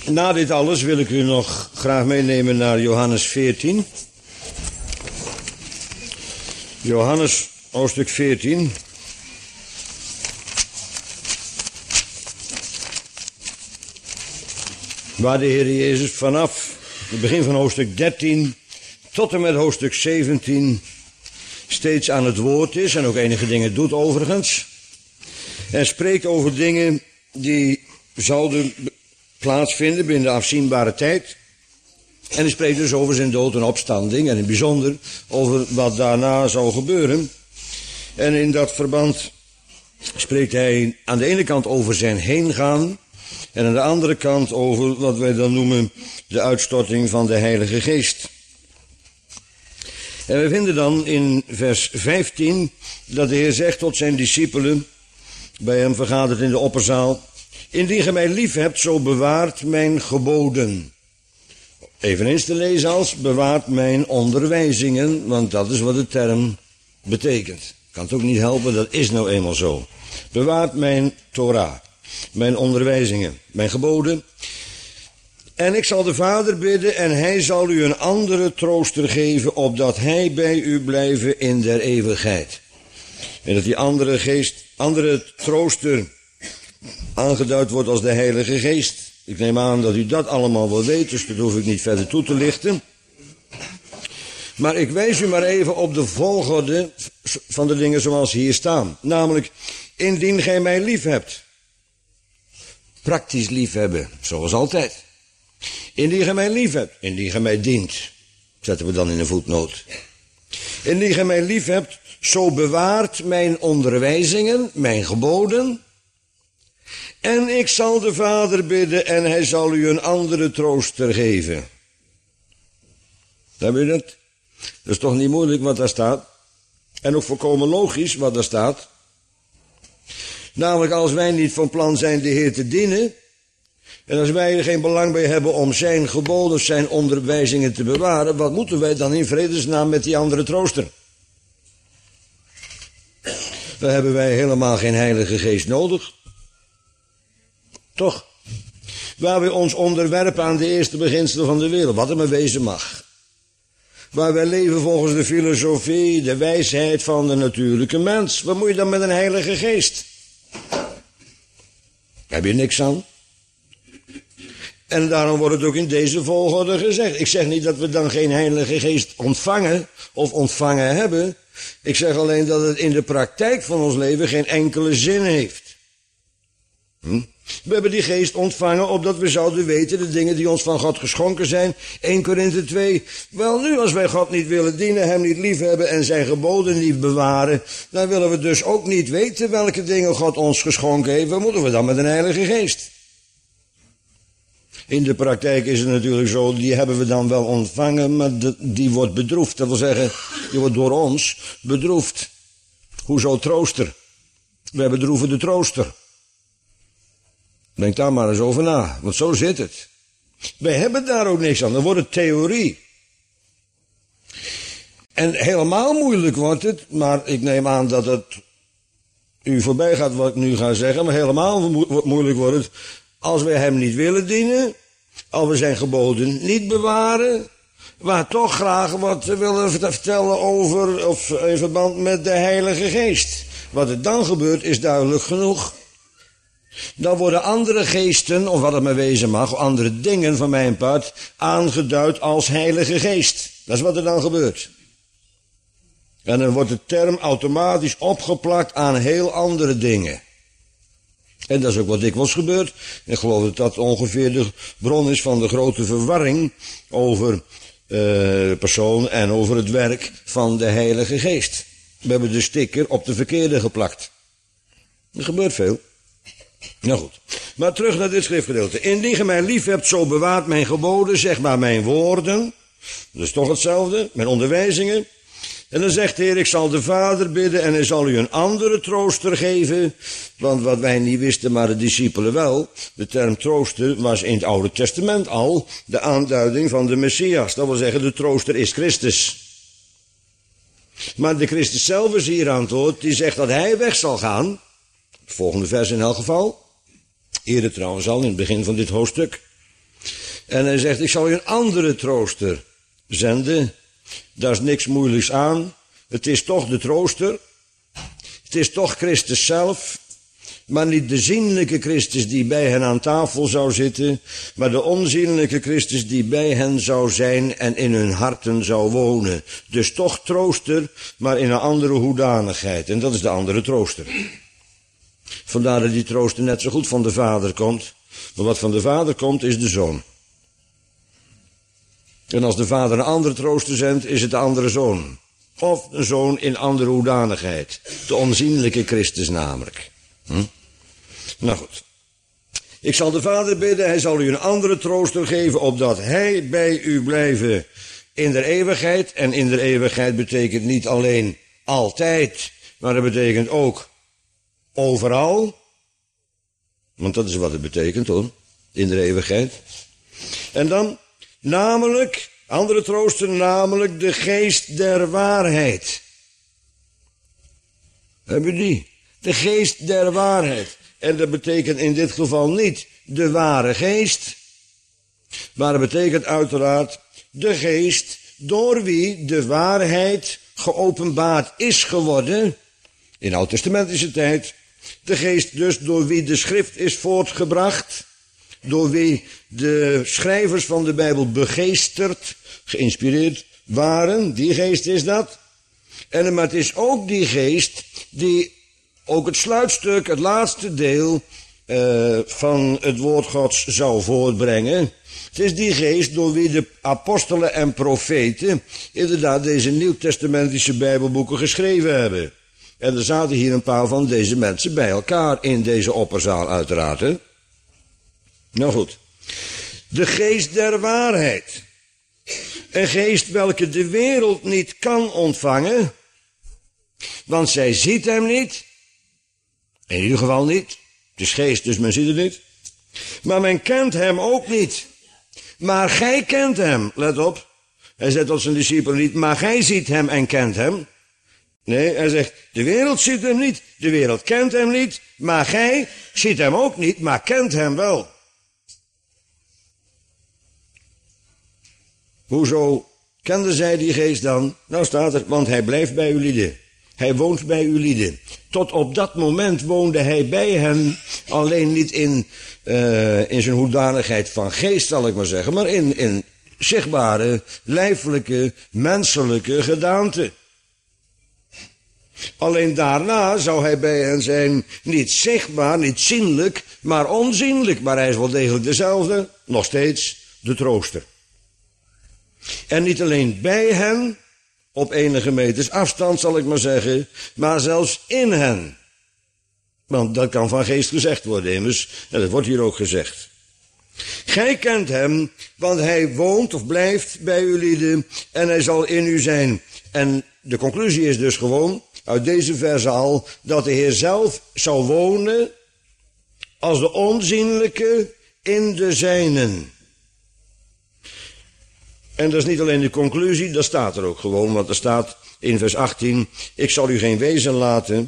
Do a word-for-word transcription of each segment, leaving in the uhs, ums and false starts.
Na dit alles wil ik u nog graag meenemen naar Johannes veertien. Johannes hoofdstuk veertien. Waar de Heer Jezus vanaf het begin van hoofdstuk dertien tot en met hoofdstuk zeventien steeds aan het woord is en ook enige dingen doet overigens. En spreekt over dingen die zouden plaatsvinden binnen de afzienbare tijd. En hij spreekt dus over zijn dood en opstanding en in het bijzonder over wat daarna zou gebeuren. En in dat verband spreekt hij aan de ene kant over zijn heengaan en aan de andere kant over wat wij dan noemen de uitstorting van de Heilige Geest. En we vinden dan in vers vijftien dat de Heer zegt tot zijn discipelen, bij hem vergaderd in de opperzaal: indien gij mij lief hebt, zo bewaart mijn geboden. Eveneens te lezen als bewaart mijn onderwijzingen, want dat is wat de term betekent. Kan het ook niet helpen, dat is nou eenmaal zo. Bewaart mijn Torah, mijn onderwijzingen, mijn geboden. En ik zal de Vader bidden en hij zal u een andere trooster geven, opdat hij bij u blijven in der eeuwigheid. En dat die andere geest, andere trooster aangeduid wordt als de Heilige Geest. Ik neem aan dat u dat allemaal wel weet, dus dat hoef ik niet verder toe te lichten. Maar ik wijs u maar even op de volgorde van de dingen zoals hier staan. Namelijk, indien gij mij lief hebt. Praktisch liefhebben, zoals altijd. Indien gij mij lief hebt, indien gij mij dient. Zetten we dan in een voetnoot. Indien gij mij lief hebt, zo bewaart mijn onderwijzingen, mijn geboden. En ik zal de Vader bidden en hij zal u een andere trooster geven. Heb je dat? Dat is toch niet moeilijk wat daar staat? En ook volkomen logisch wat daar staat. Namelijk, als wij niet van plan zijn de Heer te dienen, en als wij er geen belang bij hebben om zijn geboden, zijn onderwijzingen te bewaren, wat moeten wij dan in vredesnaam met die andere trooster? Dan hebben wij helemaal geen Heilige Geest nodig. Toch? Waar we ons onderwerpen aan de eerste beginselen van de wereld, wat er maar wezen mag. Waar wij leven volgens de filosofie, de wijsheid van de natuurlijke mens. Wat moet je dan met een Heilige Geest? Heb je niks aan? En daarom wordt het ook in deze volgorde gezegd. Ik zeg niet dat we dan geen Heilige Geest ontvangen of ontvangen hebben. Ik zeg alleen dat het in de praktijk van ons leven geen enkele zin heeft. Hm? We hebben die geest ontvangen opdat we zouden weten de dingen die ons van God geschonken zijn. Eerste Korinthe twee. Wel nu, als wij God niet willen dienen, hem niet liefhebben en zijn geboden niet bewaren, dan willen we dus ook niet weten welke dingen God ons geschonken heeft. Wat moeten we dan met een Heilige Geest? In de praktijk is het natuurlijk zo, die hebben we dan wel ontvangen, maar de, die wordt bedroefd. Dat wil zeggen, die wordt door ons bedroefd. Hoezo trooster? Wij bedroeven de trooster. Denk daar maar eens over na, want zo zit het. Wij hebben daar ook niks aan, dan wordt het theorie. En helemaal moeilijk wordt het, maar ik neem aan dat het u voorbij gaat wat ik nu ga zeggen, maar helemaal mo- moeilijk wordt het als wij hem niet willen dienen, als we zijn geboden niet bewaren, maar toch graag wat willen vertellen over, of in verband met de Heilige Geest. Wat er dan gebeurt is duidelijk genoeg. Dan worden andere geesten, of wat het maar wezen mag, of andere dingen van mijn part, aangeduid als Heilige Geest. Dat is wat er dan gebeurt. En dan wordt de term automatisch opgeplakt aan heel andere dingen. En dat is ook wat dikwijls gebeurt. Ik geloof dat dat ongeveer de bron is van de grote verwarring over uh, de persoon en over het werk van de Heilige Geest. We hebben de sticker op de verkeerde geplakt. Er gebeurt veel. Nou goed, maar terug naar dit schriftgedeelte. Indien gij mij lief hebt, zo bewaart mijn geboden, zeg maar mijn woorden. Dat is toch hetzelfde, mijn onderwijzingen. En dan zegt de Heer, ik zal de Vader bidden en hij zal u een andere trooster geven. Want wat wij niet wisten, maar de discipelen wel, de term trooster was in het Oude Testament al de aanduiding van de Messias. Dat wil zeggen, de trooster is Christus. Maar de Christus zelf is hier aan het woord, die zegt dat hij weg zal gaan. Het volgende vers in elk geval. Eerder trouwens al, in het begin van dit hoofdstuk. En hij zegt, ik zal u een andere trooster zenden. Daar is niks moeilijks aan. Het is toch de trooster. Het is toch Christus zelf. Maar niet de zienlijke Christus die bij hen aan tafel zou zitten, maar de onzienlijke Christus die bij hen zou zijn en in hun harten zou wonen. Dus toch trooster, maar in een andere hoedanigheid. En dat is de andere trooster. Vandaar dat die trooster net zo goed van de Vader komt. Maar wat van de Vader komt, is de Zoon. En als de Vader een andere trooster zendt, is het de andere Zoon. Of een Zoon in andere hoedanigheid. De onzienlijke Christus namelijk. Hm? Nou goed. Ik zal de Vader bidden, hij zal u een andere trooster geven, opdat hij bij u blijven in de eeuwigheid. En in de eeuwigheid betekent niet alleen altijd, maar dat betekent ook overal. Want dat is wat het betekent hoor, in de eeuwigheid. En dan, namelijk, andere trooster, namelijk de geest der waarheid. Hebben we die? De geest der waarheid. En dat betekent in dit geval niet de ware geest, maar dat betekent uiteraard de geest door wie de waarheid geopenbaard is geworden in oud-testamentische tijd. De geest dus door wie de schrift is voortgebracht, door wie de schrijvers van de Bijbel begeesterd, geïnspireerd waren. Die geest is dat. En maar het is ook die geest die ook het sluitstuk, het laatste deel uh, van het woord Gods zou voortbrengen. Het is die geest door wie de apostelen en profeten inderdaad deze nieuwtestamentische Bijbelboeken geschreven hebben. En er zaten hier een paar van deze mensen bij elkaar in deze opperzaal uiteraard. Hè? Nou goed. De geest der waarheid. Een geest welke de wereld niet kan ontvangen, want zij ziet hem niet. In ieder geval niet. Het is geest, dus men ziet het niet. Maar men kent hem ook niet. Maar gij kent hem. Let op. Hij zegt tot zijn discipelen niet, maar gij ziet hem en kent hem. Nee, hij zegt, de wereld ziet hem niet. De wereld kent hem niet. Maar gij ziet hem ook niet, maar kent hem wel. Hoezo kenden zij die geest dan? Nou staat er, want hij blijft bij uw lieden. Hij woont bij uw lieden. Tot op dat moment woonde hij bij hen, alleen niet in, uh, in zijn hoedanigheid van geest, zal ik maar zeggen, maar in, in zichtbare, lijfelijke, menselijke gedaante. Alleen daarna zou hij bij hen zijn, niet zichtbaar, niet zienlijk, maar onzienlijk. Maar hij is wel degelijk dezelfde, nog steeds de trooster. En niet alleen bij hen, op enige meters afstand zal ik maar zeggen, maar zelfs in hen. Want dat kan van geest gezegd worden immers, en dat wordt hier ook gezegd. Gij kent hem, want hij woont of blijft bij uw lieden en hij zal in u zijn. En de conclusie is dus gewoon, uit deze verse al, dat de Heer zelf zou wonen als de onzienlijke in de zijnen. En dat is niet alleen de conclusie, dat staat er ook gewoon, want er staat in vers achttien, ik zal u geen wezen laten,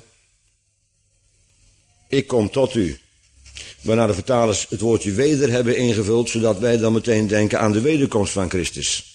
ik kom tot u. Waarna de vertalers het woordje weder hebben ingevuld, zodat wij dan meteen denken aan de wederkomst van Christus.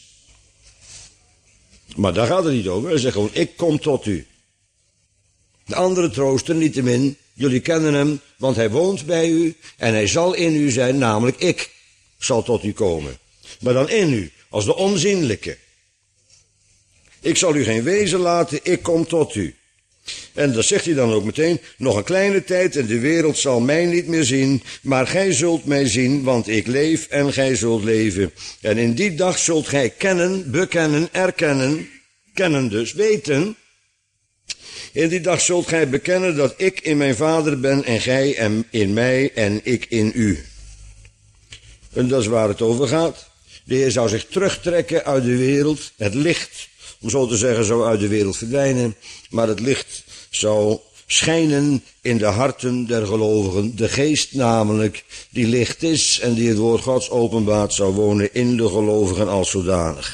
Maar daar gaat het niet over, hij zegt gewoon, ik kom tot u. De andere trooster, niettemin, jullie kennen hem, want hij woont bij u en hij zal in u zijn, namelijk ik zal tot u komen. Maar dan in u, als de onzienlijke. Ik zal u geen wezen laten, ik kom tot u. En dat zegt hij dan ook meteen, nog een kleine tijd en de wereld zal mij niet meer zien, maar gij zult mij zien, want ik leef en gij zult leven. En in die dag zult gij kennen, bekennen, erkennen, kennen dus, weten. In die dag zult gij bekennen dat ik in mijn Vader ben en gij in mij en ik in u. En dat is waar het over gaat. De Heer zou zich terugtrekken uit de wereld. Het licht, om zo te zeggen, zou uit de wereld verdwijnen. Maar het licht zou schijnen in de harten der gelovigen. De geest namelijk, die licht is en die het woord Gods openbaart, zou wonen in de gelovigen als zodanig.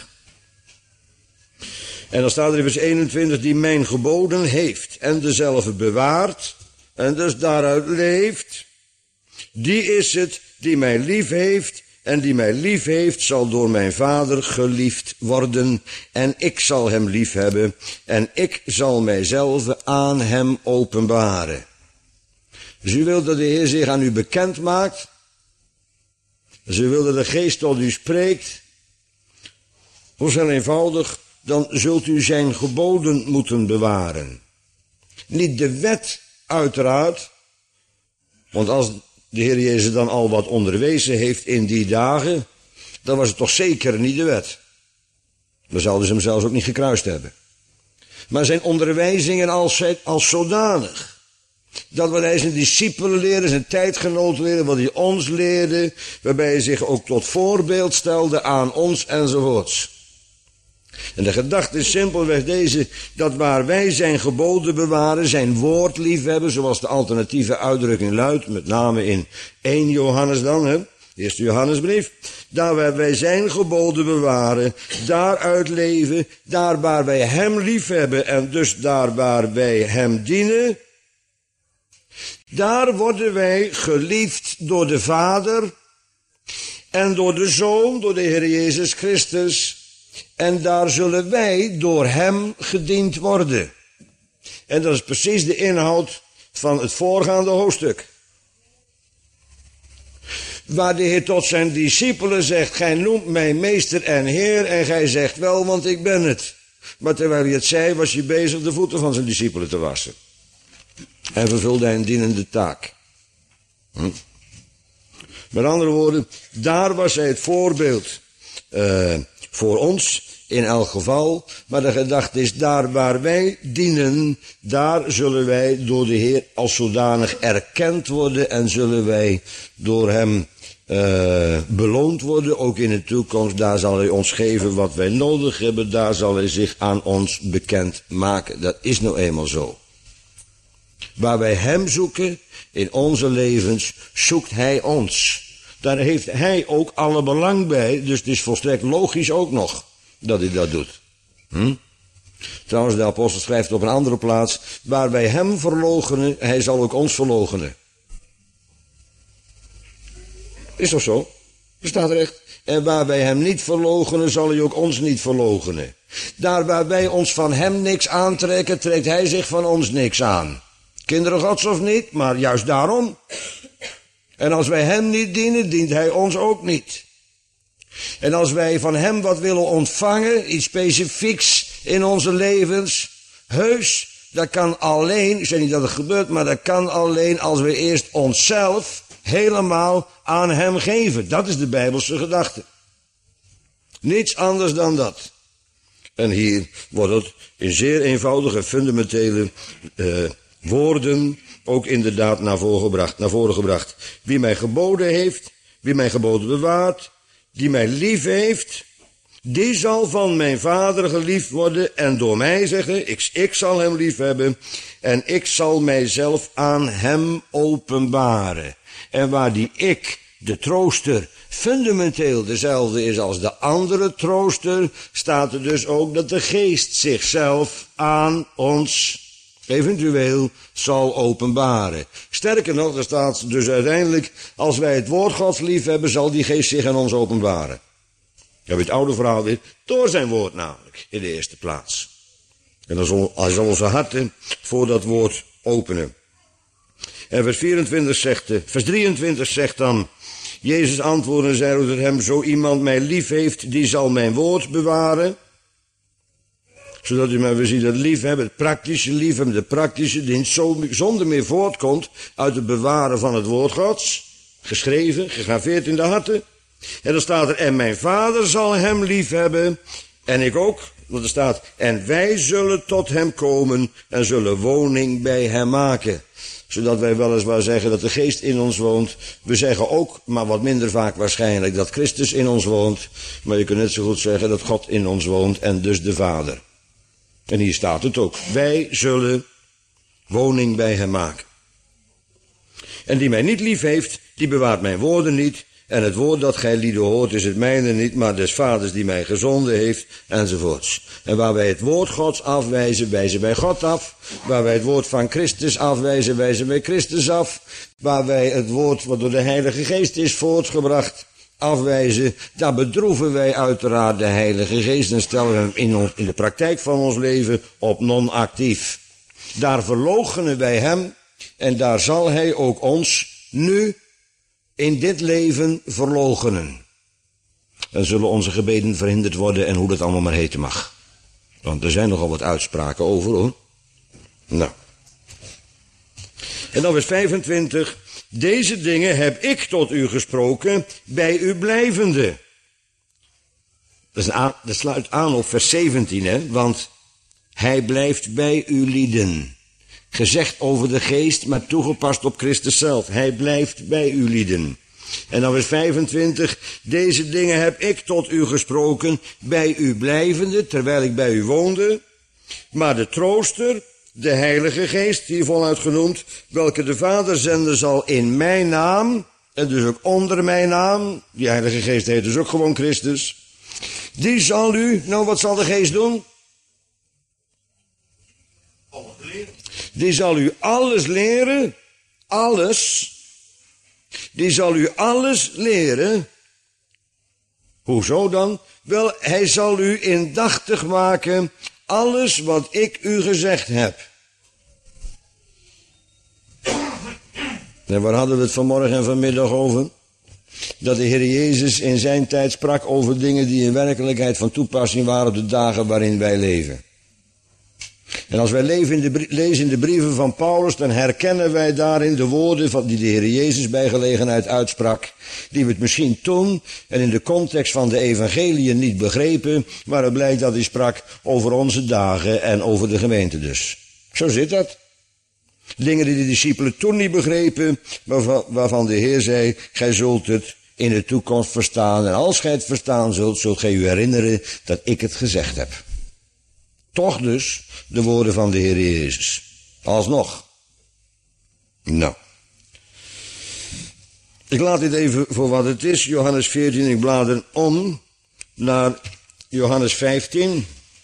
En dan staat er in vers eenentwintig, die mijn geboden heeft en dezelfde bewaart en dus daaruit leeft. Die is het die mij lief heeft En die mij lief heeft, zal door mijn Vader geliefd worden. En ik zal hem lief hebben. En ik zal mijzelf aan hem openbaren. Dus u wilt dat de Heer zich aan u bekend maakt. Als u wilt dat de Geest tot u spreekt. Hoe heel eenvoudig, dan zult u zijn geboden moeten bewaren. Niet de wet, uiteraard. Want als de Heer Jezus dan al wat onderwezen heeft in die dagen, dan was het toch zeker niet de wet. Dan zouden ze hem zelfs ook niet gekruist hebben. Maar zijn onderwijzingen als, als zodanig. Dat wat hij zijn discipelen leerde, zijn tijdgenoten leerde, wat hij ons leerde, waarbij hij zich ook tot voorbeeld stelde aan ons enzovoorts. En de gedachte is simpelweg deze, dat waar wij zijn geboden bewaren, zijn woord liefhebben, zoals de alternatieve uitdrukking luidt, met name in eerste Johannes dan, hè, eerste Johannesbrief, daar waar wij zijn geboden bewaren, daaruit leven, daar waar wij hem liefhebben en dus daar waar wij hem dienen, daar worden wij geliefd door de Vader en door de Zoon, door de Heer Jezus Christus. En daar zullen wij door hem gediend worden. En dat is precies de inhoud van het voorgaande hoofdstuk. Waar de Heer tot zijn discipelen zegt, gij noemt mij meester en Heer, en gij zegt wel, want ik ben het. Maar terwijl hij het zei, was hij bezig de voeten van zijn discipelen te wassen. En vervulde hij een dienende taak. Hm? Met andere woorden, daar was hij het voorbeeld uh, voor ons, in elk geval. Maar de gedachte is, daar waar wij dienen, daar zullen wij door de Heer als zodanig erkend worden en zullen wij door hem uh, beloond worden, ook in de toekomst. Daar zal hij ons geven wat wij nodig hebben, daar zal hij zich aan ons bekend maken. Dat is nou eenmaal zo. Waar wij hem zoeken in onze levens, zoekt hij ons. Daar heeft hij ook alle belang bij, dus het is volstrekt logisch ook nog dat hij dat doet. Hm? Trouwens, de apostel schrijft op een andere plaats, waar wij hem verloochenen, hij zal ook ons verloochenen. Is toch zo? Er staat er echt. En waar wij hem niet verloochenen, zal hij ook ons niet verloochenen. Daar waar wij ons van hem niks aantrekken, trekt hij zich van ons niks aan. Kinderen Gods of niet, maar juist daarom. En als wij hem niet dienen, dient hij ons ook niet. En als wij van hem wat willen ontvangen, iets specifieks in onze levens, heus, dat kan alleen, ik zeg niet dat het gebeurt, maar dat kan alleen als we eerst onszelf helemaal aan hem geven. Dat is de Bijbelse gedachte. Niets anders dan dat. En hier wordt het in zeer eenvoudige, fundamentele uh, woorden ook inderdaad naar voren gebracht, naar voren gebracht. Wie mij geboden heeft, wie mijn geboden bewaart, die mij lief heeft, die zal van mijn Vader geliefd worden en door mij zeggen, ik, ik zal hem lief hebben en ik zal mijzelf aan hem openbaren. En waar die ik, de trooster, fundamenteel dezelfde is als de andere trooster, staat er dus ook dat de Geest zichzelf aan ons eventueel zal openbaren. Sterker nog, er staat dus uiteindelijk, als wij het woord Gods lief hebben, zal die Geest zich aan ons openbaren. Je hebt het oude verhaal weer, door zijn woord namelijk, in de eerste plaats. En dan zal, hij zal onze harten voor dat woord openen. En vers vierentwintig zegt, vers drieëntwintig zegt dan, Jezus antwoordde en zei tot hem, zo iemand mij lief heeft, die zal mijn woord bewaren. Zodat u maar weer ziet dat liefhebben, het praktische liefhebben, de praktische dienst, zonder meer voortkomt uit het bewaren van het woord Gods. Geschreven, gegraveerd in de harten. En dan staat er, en mijn Vader zal hem liefhebben, en ik ook. Want er staat, en wij zullen tot hem komen en zullen woning bij hem maken. Zodat wij weliswaar zeggen dat de Geest in ons woont. We zeggen ook, maar wat minder vaak waarschijnlijk, dat Christus in ons woont. Maar je kunt net zo goed zeggen dat God in ons woont en dus de Vader. En hier staat het ook. Wij zullen woning bij hem maken. En die mij niet lief heeft, die bewaart mijn woorden niet. En het woord dat gij lieden hoort is het mijne niet, maar des Vaders die mij gezonden heeft, enzovoorts. En waar wij het woord Gods afwijzen, wijzen wij God af. Waar wij het woord van Christus afwijzen, wijzen wij Christus af. Waar wij het woord wat door de Heilige Geest is voortgebracht, afwijzen, dan bedroeven wij uiteraard de Heilige Geest en stellen we hem in, ons, in de praktijk van ons leven op non-actief. Daar verloochenen wij hem en daar zal hij ook ons nu in dit leven verloochenen. Dan zullen onze gebeden verhinderd worden en hoe dat allemaal maar heten mag. Want er zijn nogal wat uitspraken over, hoor. Nou. En dan vers vijfentwintig. Deze dingen heb ik tot u gesproken, bij u blijvende. Dat, is aan, dat sluit aan op vers zeventien, hè. Want hij blijft bij u lieden. Gezegd over de geest, maar toegepast op Christus zelf. Hij blijft bij u lieden. En dan vers vijfentwintig. Deze dingen heb ik tot u gesproken, bij u blijvende, terwijl ik bij u woonde. Maar de trooster, de Heilige Geest, hier voluit genoemd, welke de Vader zenden zal in mijn naam, en dus ook onder mijn naam, die Heilige Geest heet dus ook gewoon Christus, die zal u, nou wat zal de Geest doen? Die zal u alles leren, alles, die zal u alles leren. Hoezo dan? Wel, hij zal u indachtig maken alles wat ik u gezegd heb. En waar hadden we het vanmorgen en vanmiddag over? Dat de Heer Jezus in zijn tijd sprak over dingen die in werkelijkheid van toepassing waren op de dagen waarin wij leven. En als wij leven in de, lezen in de brieven van Paulus, dan herkennen wij daarin de woorden van die de Heer Jezus bij gelegenheid uitsprak, die we het misschien toen en in de context van de evangeliën niet begrepen, maar het blijkt dat hij sprak over onze dagen en over de gemeente dus. Zo zit dat. Dingen die de discipelen toen niet begrepen, waarvan, waarvan de Heer zei, gij zult het in de toekomst verstaan, en als gij het verstaan zult, zult gij u herinneren dat ik het gezegd heb. Toch dus de woorden van de Heer Jezus. Alsnog. Nou. Ik laat dit even voor wat het is. Johannes veertien, ik blader om naar Johannes vijftien.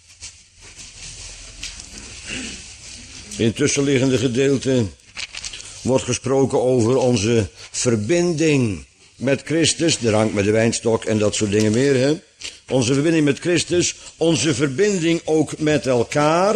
In het tussenliggende gedeelte wordt gesproken over onze verbinding met Christus, de rank met de wijnstok en dat soort dingen meer, hè. Onze verbinding met Christus, onze verbinding ook met elkaar.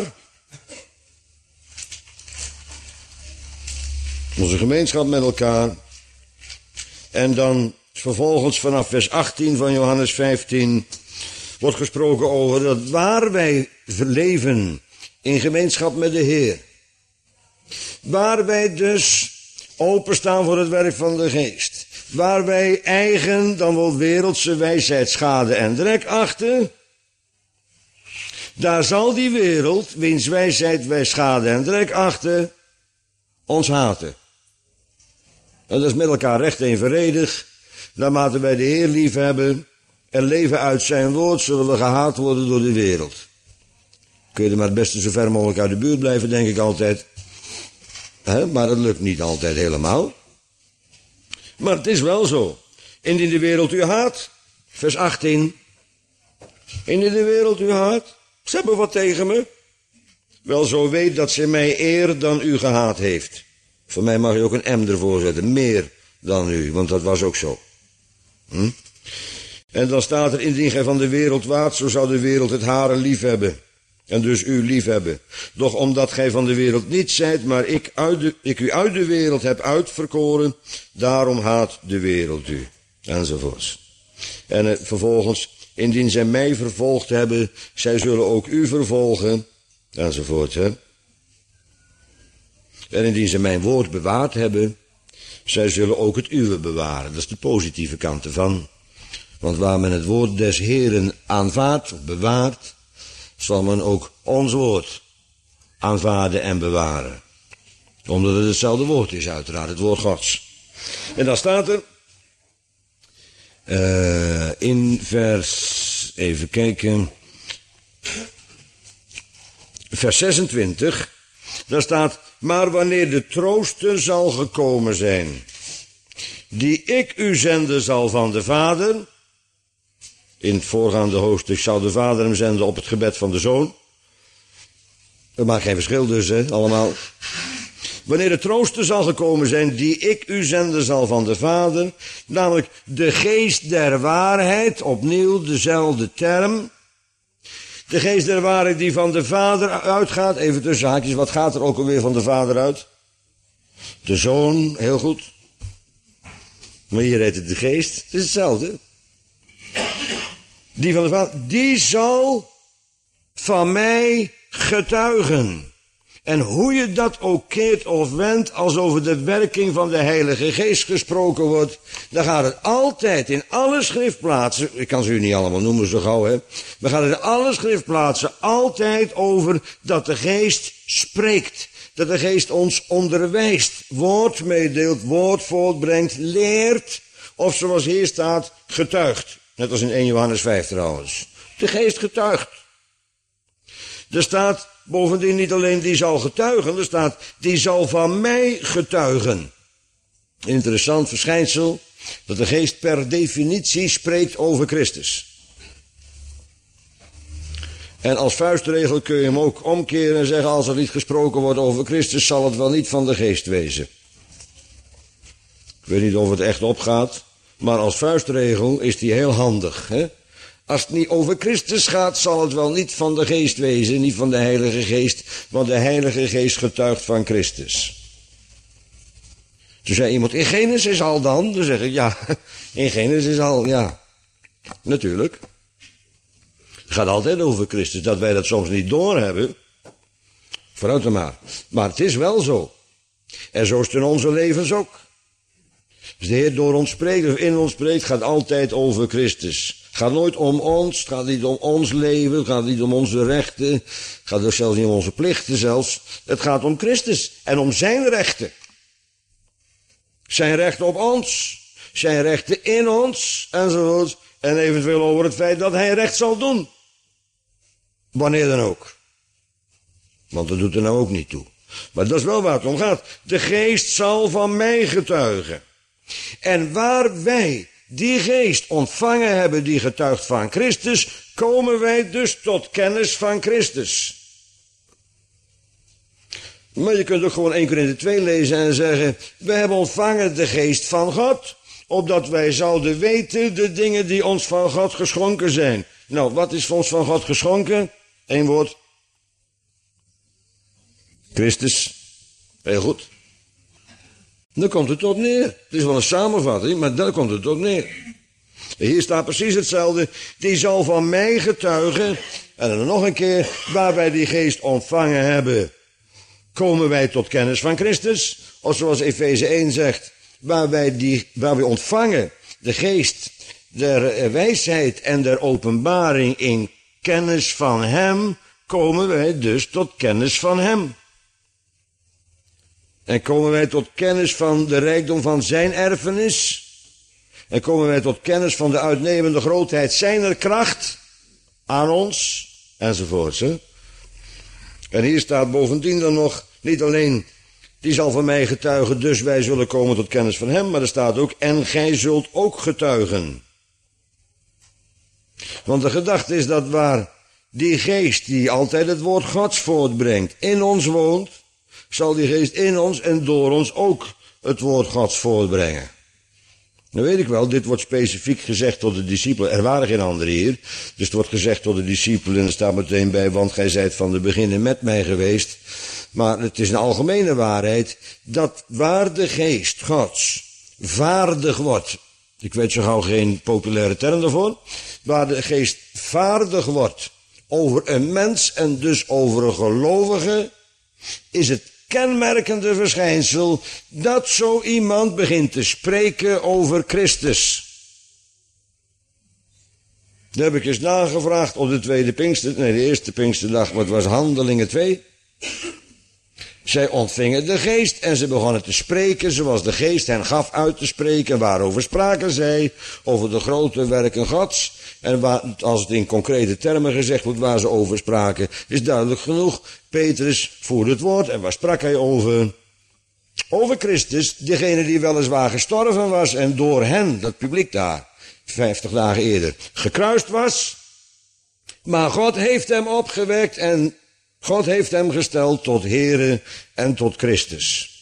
Onze gemeenschap met elkaar. En dan vervolgens vanaf vers achttien van Johannes vijftien wordt gesproken over dat waar wij leven in gemeenschap met de Heer, waar wij dus openstaan voor het werk van de Geest, waar wij eigen, dan wel wereldse wijsheid, schade en drek achten, daar zal die wereld, wiens wijsheid wij schade en drek achten, ons haten. En dat is met elkaar recht evenredig. Naarmate wij de Heer lief hebben en leven uit zijn woord, zullen we gehaat worden door de wereld. Kun je er maar het beste zo ver mogelijk uit de buurt blijven, denk ik altijd. He, maar dat lukt niet altijd helemaal. Maar het is wel zo. Indien de wereld u haat, vers achttien. Indien de wereld u haat, ze hebben wat tegen me. Wel, zo weet dat ze mij eer dan u gehaat heeft. Voor mij mag je ook een M ervoor zetten. Meer dan u, want dat was ook zo. Hm? En dan staat er, indien gij van de wereld waart, zo zou de wereld het hare lief hebben. En dus u lief hebben. Doch omdat gij van de wereld niet zijt, maar ik, uit de, ik u uit de wereld heb uitverkoren, daarom haat de wereld u. Enzovoorts. En uh, vervolgens, indien zij mij vervolgd hebben, zij zullen ook u vervolgen. Enzovoort, hè. En indien ze mijn woord bewaard hebben, zij zullen ook het uwe bewaren. Dat is de positieve kant ervan. Want waar men het woord des Heeren aanvaardt of bewaart, zal men ook ons woord aanvaarden en bewaren. Omdat het hetzelfde woord is, uiteraard, het woord Gods. En dan staat er uh, in vers, even kijken, vers zesentwintig, daar staat, maar wanneer de trooster zal gekomen zijn, die ik u zenden zal van de Vader. In het voorgaande hoofdstuk zal de Vader hem zenden op het gebed van de Zoon. Dat maakt geen verschil dus, hè, allemaal. Wanneer de trooster zal gekomen zijn, die ik u zenden zal van de Vader, namelijk de geest der waarheid, opnieuw dezelfde term. De geest der waarheid die van de Vader uitgaat, even tussen haakjes, wat gaat er ook alweer van de Vader uit? De Zoon, heel goed. Maar hier heet het de geest, het is hetzelfde. Die van de Vader, die zal van mij getuigen. En hoe je dat ook keert of wendt, als over de werking van de Heilige Geest gesproken wordt, dan gaat het altijd in alle schriftplaatsen, ik kan ze u niet allemaal noemen zo gauw, hè, maar gaat het in alle schriftplaatsen altijd over dat de Geest spreekt. Dat de Geest ons onderwijst, woord meedeelt, woord voortbrengt, leert, of zoals hier staat, getuigt. Net als in eerste Johannes vijf trouwens. De Geest getuigt. Er staat bovendien niet alleen die zal getuigen, er staat die zal van mij getuigen. Interessant verschijnsel, dat de Geest per definitie spreekt over Christus. En als vuistregel kun je hem ook omkeren en zeggen, als er niet gesproken wordt over Christus, zal het wel niet van de Geest wezen. Ik weet niet of het echt opgaat, maar als vuistregel is die heel handig, hè? Als het niet over Christus gaat, zal het wel niet van de Geest wezen, niet van de Heilige Geest, want de Heilige Geest getuigt van Christus. Toen zei iemand, in Genesis al dan? Dan zeg ik, ja, in Genesis al, ja. Natuurlijk. Het gaat altijd over Christus, dat wij dat soms niet doorhebben. Vooruit dan maar. Maar het is wel zo. En zo is het in onze levens ook. Als de Heer door ons spreekt, of in ons spreekt, gaat altijd over Christus. Het gaat nooit om ons, het gaat niet om ons leven, het gaat niet om onze rechten, het gaat dus zelfs niet om onze plichten zelfs. Het gaat om Christus en om zijn rechten. Zijn rechten op ons, zijn rechten in ons, enzovoort. En eventueel over het feit dat hij recht zal doen. Wanneer dan ook. Want dat doet er nou ook niet toe. Maar dat is wel waar het om gaat. De Geest zal van mij getuigen. En waar wij die Geest ontvangen hebben die getuigt van Christus, komen wij dus tot kennis van Christus. Maar je kunt ook gewoon één keer in de twee lezen en zeggen, we hebben ontvangen de Geest van God, opdat wij zouden weten de dingen die ons van God geschonken zijn. Nou, wat is ons van God geschonken? Eén woord. Christus. Heel goed. Dan komt het op neer. Het is wel een samenvatting, maar daar komt het op neer. Hier staat precies hetzelfde. Die zal van mij getuigen. En dan nog een keer, waar wij die Geest ontvangen hebben, komen wij tot kennis van Christus. Of zoals Efeze één zegt, waar wij, die, waar wij ontvangen de Geest der wijsheid en der openbaring in kennis van Hem, komen wij dus tot kennis van Hem. En komen wij tot kennis van de rijkdom van zijn erfenis. En komen wij tot kennis van de uitnemende grootheid zijner kracht aan ons, enzovoorts. Hè? En hier staat bovendien dan nog, niet alleen, die zal van mij getuigen, dus wij zullen komen tot kennis van hem, maar er staat ook, en gij zult ook getuigen. Want de gedachte is dat waar die geest die altijd het woord Gods voortbrengt, in ons woont, zal die geest in ons en door ons ook het woord Gods voortbrengen. Nou weet ik wel, dit wordt specifiek gezegd tot de discipelen. Er waren geen anderen hier. Dus het wordt gezegd tot de discipelen en er staat meteen bij, want gij zijt van de beginnen met mij geweest. Maar het is een algemene waarheid, dat waar de geest Gods vaardig wordt, ik weet zo gauw geen populaire term daarvoor, waar de geest vaardig wordt over een mens en dus over een gelovige, is het kenmerkende verschijnsel dat zo iemand begint te spreken over Christus. Daar heb ik eens nagevraagd op de tweede Pinkster, nee de eerste Pinksterdag, maar het was Handelingen twee. Zij ontvingen de geest en ze begonnen te spreken zoals de geest hen gaf uit te spreken. Waarover spraken zij? Over de grote werken Gods. En waar, als het in concrete termen gezegd wordt waar ze over spraken, is duidelijk genoeg. Petrus voerde het woord en waar sprak hij over? Over Christus, degene die weliswaar gestorven was en door hen, dat publiek daar, vijftig dagen eerder, gekruist was. Maar God heeft hem opgewekt en God heeft hem gesteld tot Here en tot Christus.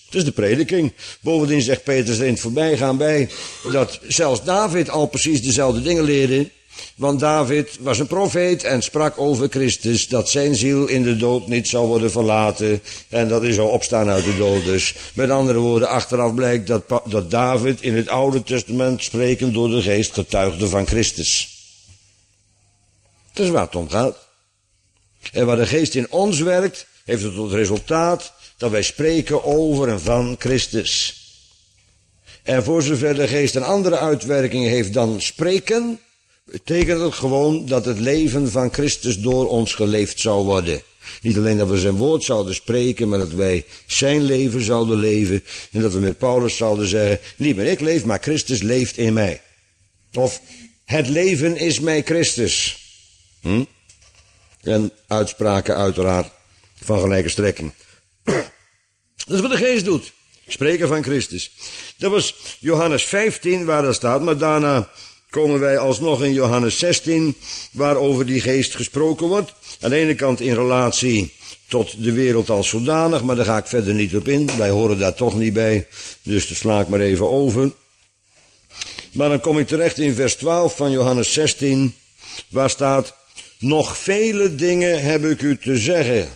Het is de prediking. Bovendien zegt Petrus er in het voorbijgaan bij dat zelfs David al precies dezelfde dingen leerde. Want David was een profeet en sprak over Christus, dat zijn ziel in de dood niet zou worden verlaten en dat hij zou opstaan uit de dood. Dus met andere woorden, achteraf blijkt dat, dat David in het Oude Testament sprekend door de geest getuigde van Christus. Dat is waar het om gaat. En waar de geest in ons werkt, heeft het tot resultaat dat wij spreken over en van Christus. En voor zover de geest een andere uitwerking heeft dan spreken, betekent het gewoon dat het leven van Christus door ons geleefd zou worden. Niet alleen dat we zijn woord zouden spreken, maar dat wij zijn leven zouden leven. En dat we met Paulus zouden zeggen, niet meer ik leef, maar Christus leeft in mij. Of, het leven is mij Christus. Hm? En uitspraken uiteraard van gelijke strekking. Dat is wat de geest doet. Spreken van Christus. Dat was Johannes vijftien waar dat staat, maar daarna komen wij alsnog in Johannes zestien, waar over die geest gesproken wordt. Aan de ene kant in relatie tot de wereld als zodanig, maar daar ga ik verder niet op in. Wij horen daar toch niet bij, dus dat sla ik maar even over. Maar dan kom ik terecht in vers twaalf van Johannes zestien, waar staat, nog vele dingen heb ik u te zeggen.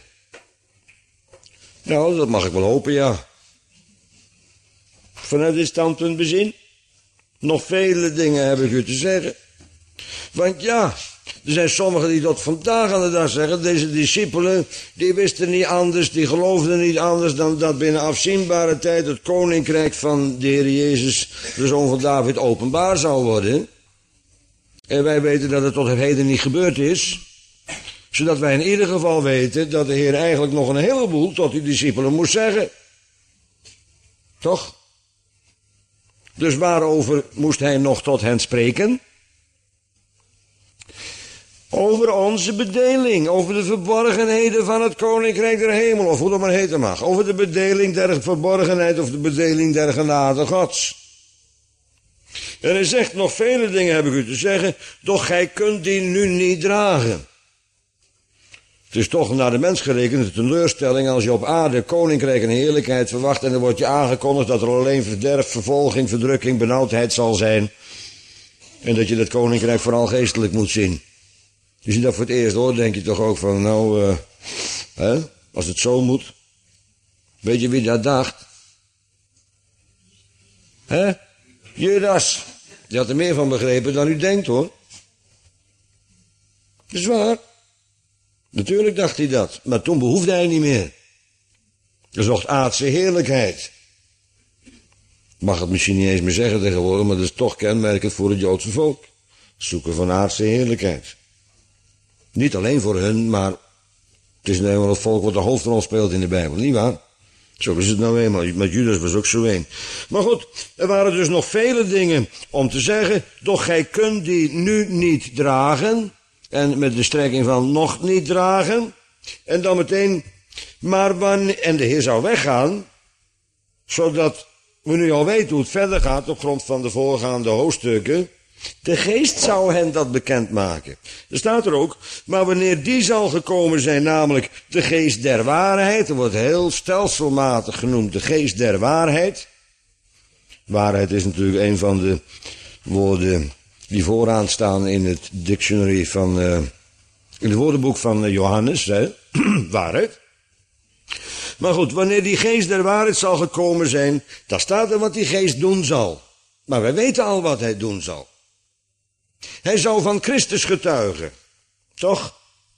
Nou, dat mag ik wel hopen, ja. Vanuit dit standpunt bezien. Nog vele dingen heb ik u te zeggen. Want ja, er zijn sommigen die tot vandaag aan de dag zeggen, deze discipelen, die wisten niet anders, die geloofden niet anders dan dat binnen afzienbare tijd het koninkrijk van de Heer Jezus, de Zoon van David, openbaar zou worden. En wij weten dat het tot het heden niet gebeurd is. Zodat wij in ieder geval weten dat de Heer eigenlijk nog een heleboel tot die discipelen moest zeggen. Toch? Dus waarover moest hij nog tot hen spreken? Over onze bedeling, over de verborgenheden van het koninkrijk der hemel, of hoe dat maar heten mag. Over de bedeling der verborgenheid of de bedeling der genade Gods. En hij zegt, nog vele dingen heb ik u te zeggen, doch gij kunt die nu niet dragen. Het is toch naar de mens gerekend een teleurstelling als je op aarde koninkrijk en heerlijkheid verwacht en er wordt je aangekondigd dat er alleen verderf, vervolging, verdrukking, benauwdheid zal zijn. En dat je dat koninkrijk vooral geestelijk moet zien. Als je dat voor het eerst hoort, denk je toch ook van, nou, uh, hè, als het zo moet. Weet je wie dat dacht? Hè? Judas. Die had er meer van begrepen dan u denkt, hoor. Dat is waar. Natuurlijk dacht hij dat, maar toen behoefde hij niet meer. Hij zocht aardse heerlijkheid. Ik mag het misschien niet eens meer zeggen tegenwoordig, maar dat is toch kenmerkend voor het Joodse volk. Zoeken van aardse heerlijkheid. Niet alleen voor hun, maar het is nou eenmaal het volk wat de hoofdrol speelt in de Bijbel, nietwaar? Zo is het nou eenmaal. Met Judas was ook zo een. Maar goed, er waren dus nog vele dingen om te zeggen, doch gij kunt die nu niet dragen. En met de strekking van nog niet dragen. En dan meteen, maar wanneer, en de Heer zou weggaan, zodat we nu al weten hoe het verder gaat op grond van de voorgaande hoofdstukken. De geest zou hen dat bekendmaken. Er staat er ook, maar wanneer die zal gekomen zijn, namelijk de geest der waarheid, er wordt heel stelselmatig genoemd de geest der waarheid. Waarheid is natuurlijk een van de woorden die vooraan staan in het dictionary van, uh, in het woordenboek van uh, Johannes, hè? Waarheid. Maar goed, wanneer die geest der waarheid zal gekomen zijn, dan staat er wat die geest doen zal. Maar wij weten al wat hij doen zal. Hij zal van Christus getuigen. Toch?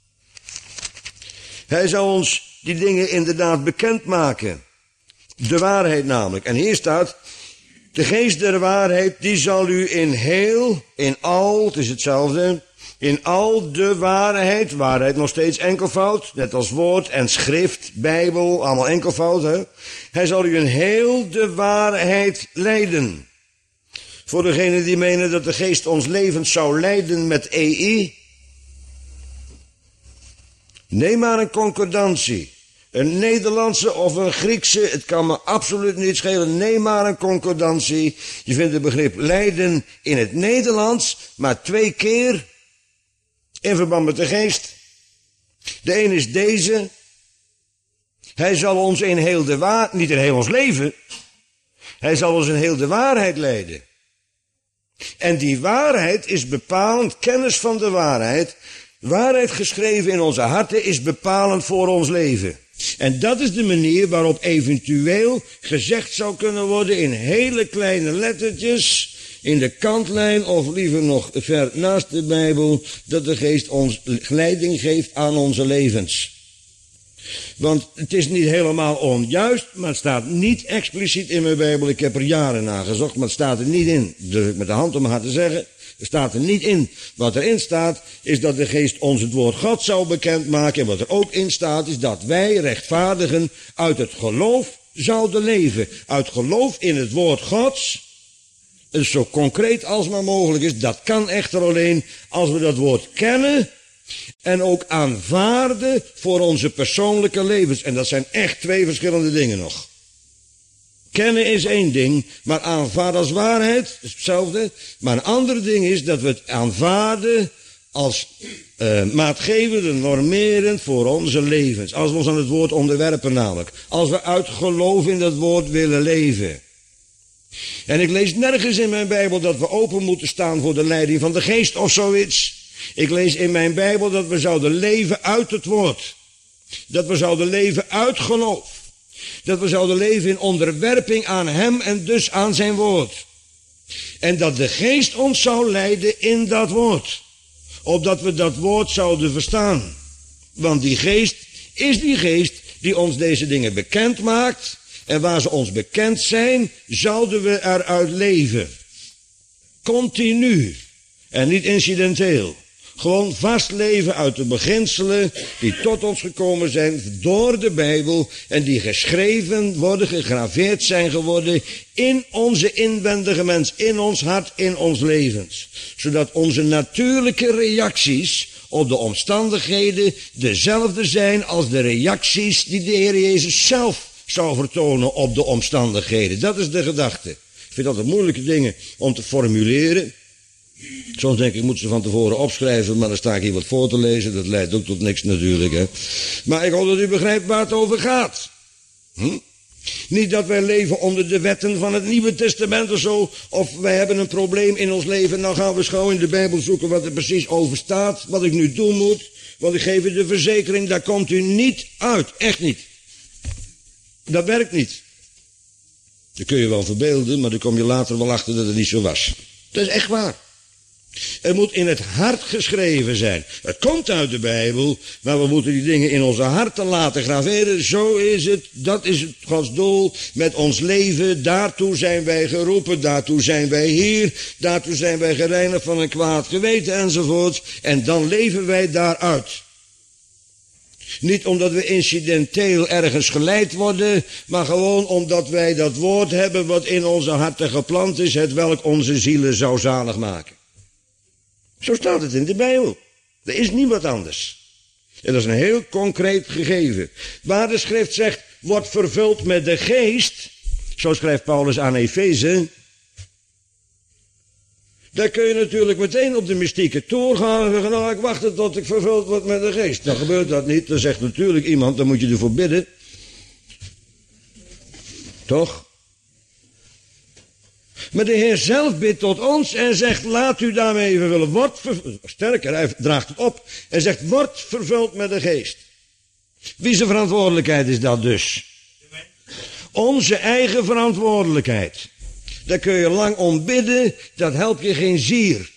Hij zal ons die dingen inderdaad bekendmaken. De waarheid namelijk. En hier staat, de geest der waarheid, die zal u in heel, in al, het is hetzelfde, in al de waarheid, waarheid nog steeds enkelvoud, net als woord en schrift, Bijbel, allemaal enkelvoud, hè. Hij zal u in heel de waarheid leiden. Voor degenen die menen dat de geest ons levend zou leiden met E I. Neem maar een concordantie. Een Nederlandse of een Griekse, het kan me absoluut niet schelen. Neem maar een concordantie. Je vindt het begrip lijden in het Nederlands, maar twee keer in verband met de geest. De een is deze. Hij zal ons in heel de waarheid, niet in heel ons leven, hij zal ons in heel de waarheid leiden. En die waarheid is bepalend, kennis van de waarheid, waarheid geschreven in onze harten is bepalend voor ons leven. En dat is de manier waarop eventueel gezegd zou kunnen worden in hele kleine lettertjes, in de kantlijn of liever nog ver naast de Bijbel, dat de geest ons leiding geeft aan onze levens. Want het is niet helemaal onjuist, maar het staat niet expliciet in mijn Bijbel. Ik heb er jaren naar gezocht, maar het staat er niet in. Durf ik met de hand om mijn hart te zeggen. Er staat er niet in. Wat erin staat, is dat de geest ons het woord God zou bekendmaken. En wat er ook in staat, is dat wij rechtvaardigen uit het geloof zouden leven. Uit geloof in het woord Gods. Dus zo concreet als maar mogelijk is. Dat kan echter alleen als we dat woord kennen en ook aanvaarden voor onze persoonlijke levens. En dat zijn echt twee verschillende dingen nog. Kennen is één ding, maar aanvaarden als waarheid is hetzelfde. Maar een ander ding is dat we het aanvaarden als uh, maatgevend, normerend voor onze levens. Als we ons aan het woord onderwerpen namelijk. Als we uit geloof in dat woord willen leven. En ik lees nergens in mijn Bijbel dat we open moeten staan voor de leiding van de geest of zoiets. Ik lees in mijn Bijbel dat we zouden leven uit het woord. Dat we zouden leven uit geloof. Dat we zouden leven in onderwerping aan hem en dus aan zijn woord. En dat de geest ons zou leiden in dat woord. Opdat we dat woord zouden verstaan. Want die geest is die geest die ons deze dingen bekend maakt. En waar ze ons bekend zijn, zouden we eruit leven. Continu. En niet incidenteel. Gewoon vast leven uit de beginselen die tot ons gekomen zijn door de Bijbel en die geschreven worden, gegraveerd zijn geworden in onze inwendige mens, in ons hart, in ons levens. Zodat onze natuurlijke reacties op de omstandigheden dezelfde zijn als de reacties die de Heer Jezus zelf zou vertonen op de omstandigheden. Dat is de gedachte. Ik vind dat moeilijke dingen om te formuleren. Soms denk ik, ik moet ze van tevoren opschrijven, maar dan sta ik hier wat voor te lezen. Dat leidt ook tot niks natuurlijk, hè. Maar ik hoop dat u begrijpt waar het over gaat. Hm? Niet dat wij leven onder de wetten van het Nieuwe Testament of zo, of wij hebben een probleem in ons leven. Nou gaan we eens gauw in de Bijbel zoeken wat er precies over staat, wat ik nu doen moet. Want ik geef u de verzekering, daar komt u niet uit. Echt niet. Dat werkt niet. Dat kun je wel verbeelden, maar dan kom je later wel achter dat het niet zo was. Dat is echt waar. Het moet in het hart geschreven zijn. Het komt uit de Bijbel, maar we moeten die dingen in onze harten laten graveren. Zo is het, dat is het Gods doel met ons leven. Daartoe zijn wij geroepen, daartoe zijn wij hier, daartoe zijn wij gereinigd van een kwaad geweten enzovoort. En dan leven wij daaruit. Niet omdat we incidenteel ergens geleid worden, maar gewoon omdat wij dat woord hebben wat in onze harten geplant is, het welk onze zielen zou zalig maken. Zo staat het in de Bijbel. Er is niet wat anders. En dat is een heel concreet gegeven. Waar de schrift zegt, wordt vervuld met de geest, zo schrijft Paulus aan Efeze, daar kun je natuurlijk meteen op de mystieke toer gaan en zeggen, nou ik wacht tot ik vervuld word met de geest. Dan gebeurt dat niet. Dan zegt natuurlijk iemand, dan moet je ervoor bidden. Toch? Maar de Heer zelf bidt tot ons en zegt, laat u daarmee vervullen. Word vervuld. Sterker, hij draagt het op en zegt, word vervuld met de geest. Wie zijn verantwoordelijkheid is dat dus? Onze eigen verantwoordelijkheid. Daar kun je lang om bidden, dat helpt je geen zier.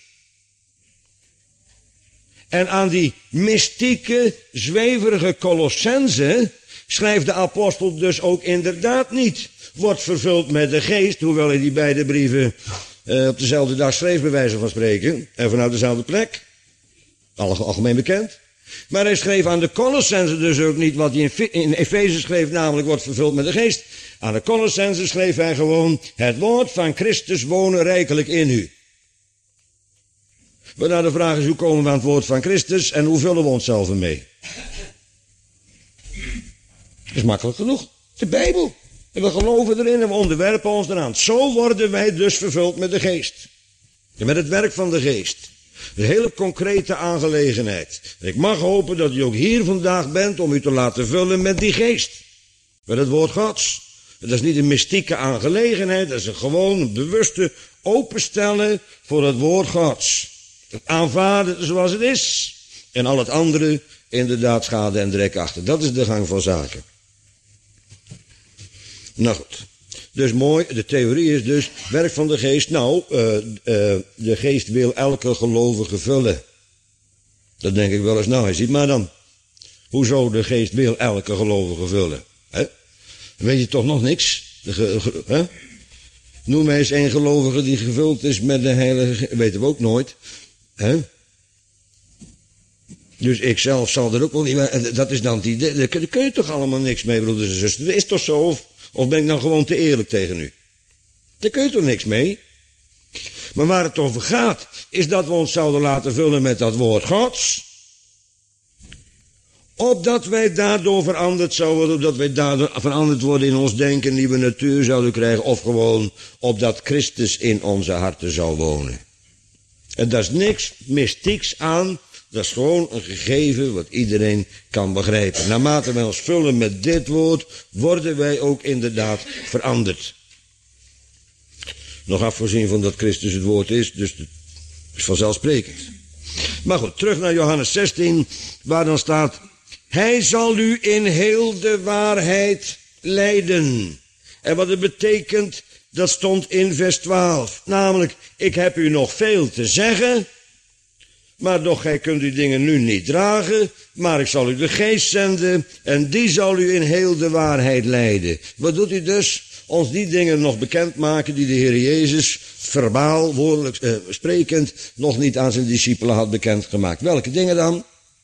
En aan die mystieke, zweverige Colossenzen schrijft de apostel dus ook inderdaad niet. Wordt vervuld met de geest, hoewel hij die beide brieven uh, op dezelfde dag schreef, bij wijze van spreken. En vanuit dezelfde plek. Algemeen bekend. Maar hij schreef aan de Colossenzen dus ook niet wat hij in, in Efeze schreef, namelijk wordt vervuld met de geest. Aan de Colossenzen schreef hij gewoon, het woord van Christus wonen rijkelijk in u. Waarna de vraag is, hoe komen we aan het woord van Christus en hoe vullen we onszelf ermee? Dat is makkelijk genoeg. De Bijbel. En we geloven erin en we onderwerpen ons eraan. Zo worden wij dus vervuld met de geest. En met het werk van de geest. Een hele concrete aangelegenheid. En ik mag hopen dat u ook hier vandaag bent om u te laten vullen met die geest. Met het woord Gods. Dat is niet een mystieke aangelegenheid, dat is een gewoon bewuste openstellen voor het woord Gods. Het aanvaarden zoals het is. En al het andere inderdaad schade en drek achter. Dat is de gang van zaken. Nou goed. Dus mooi, de theorie is dus, werk van de geest. Nou, uh, uh, de geest wil elke gelovige vullen. Dat denk ik wel eens, nou, hij ziet maar dan. Hoezo de geest wil elke gelovige vullen? Hè? Weet je toch nog niks? De ge, ge, hè? Noem mij eens een gelovige die gevuld is met de heilige... Weten we ook nooit. Hè? Dus ik zelf zal er ook wel niet... Dat is dan het idee. Daar kun je toch allemaal niks mee, broeders en zusters. Dat is toch zo? Of, of ben ik nou gewoon te eerlijk tegen u? Daar kun je toch niks mee? Maar waar het over gaat, is dat we ons zouden laten vullen met dat woord Gods. Opdat wij daardoor veranderd zouden worden, opdat wij daardoor veranderd worden in ons denken, nieuwe natuur zouden krijgen, of gewoon opdat Christus in onze harten zou wonen. En daar is niks mystieks aan, dat is gewoon een gegeven wat iedereen kan begrijpen. Naarmate wij ons vullen met dit woord, worden wij ook inderdaad veranderd. Nog afgezien van dat Christus het woord is, dus het is vanzelfsprekend. Maar goed, terug naar Johannes zestien, waar dan staat: Hij zal u in heel de waarheid leiden. En wat het betekent, dat stond in vers twaalf. Namelijk, ik heb u nog veel te zeggen, maar doch gij kunt die dingen nu niet dragen, maar ik zal u de geest zenden en die zal u in heel de waarheid leiden. Wat doet hij dus? Ons die dingen nog bekendmaken die de Heer Jezus verbaal, woordelijk eh, sprekend, nog niet aan zijn discipelen had bekendgemaakt. Welke dingen dan?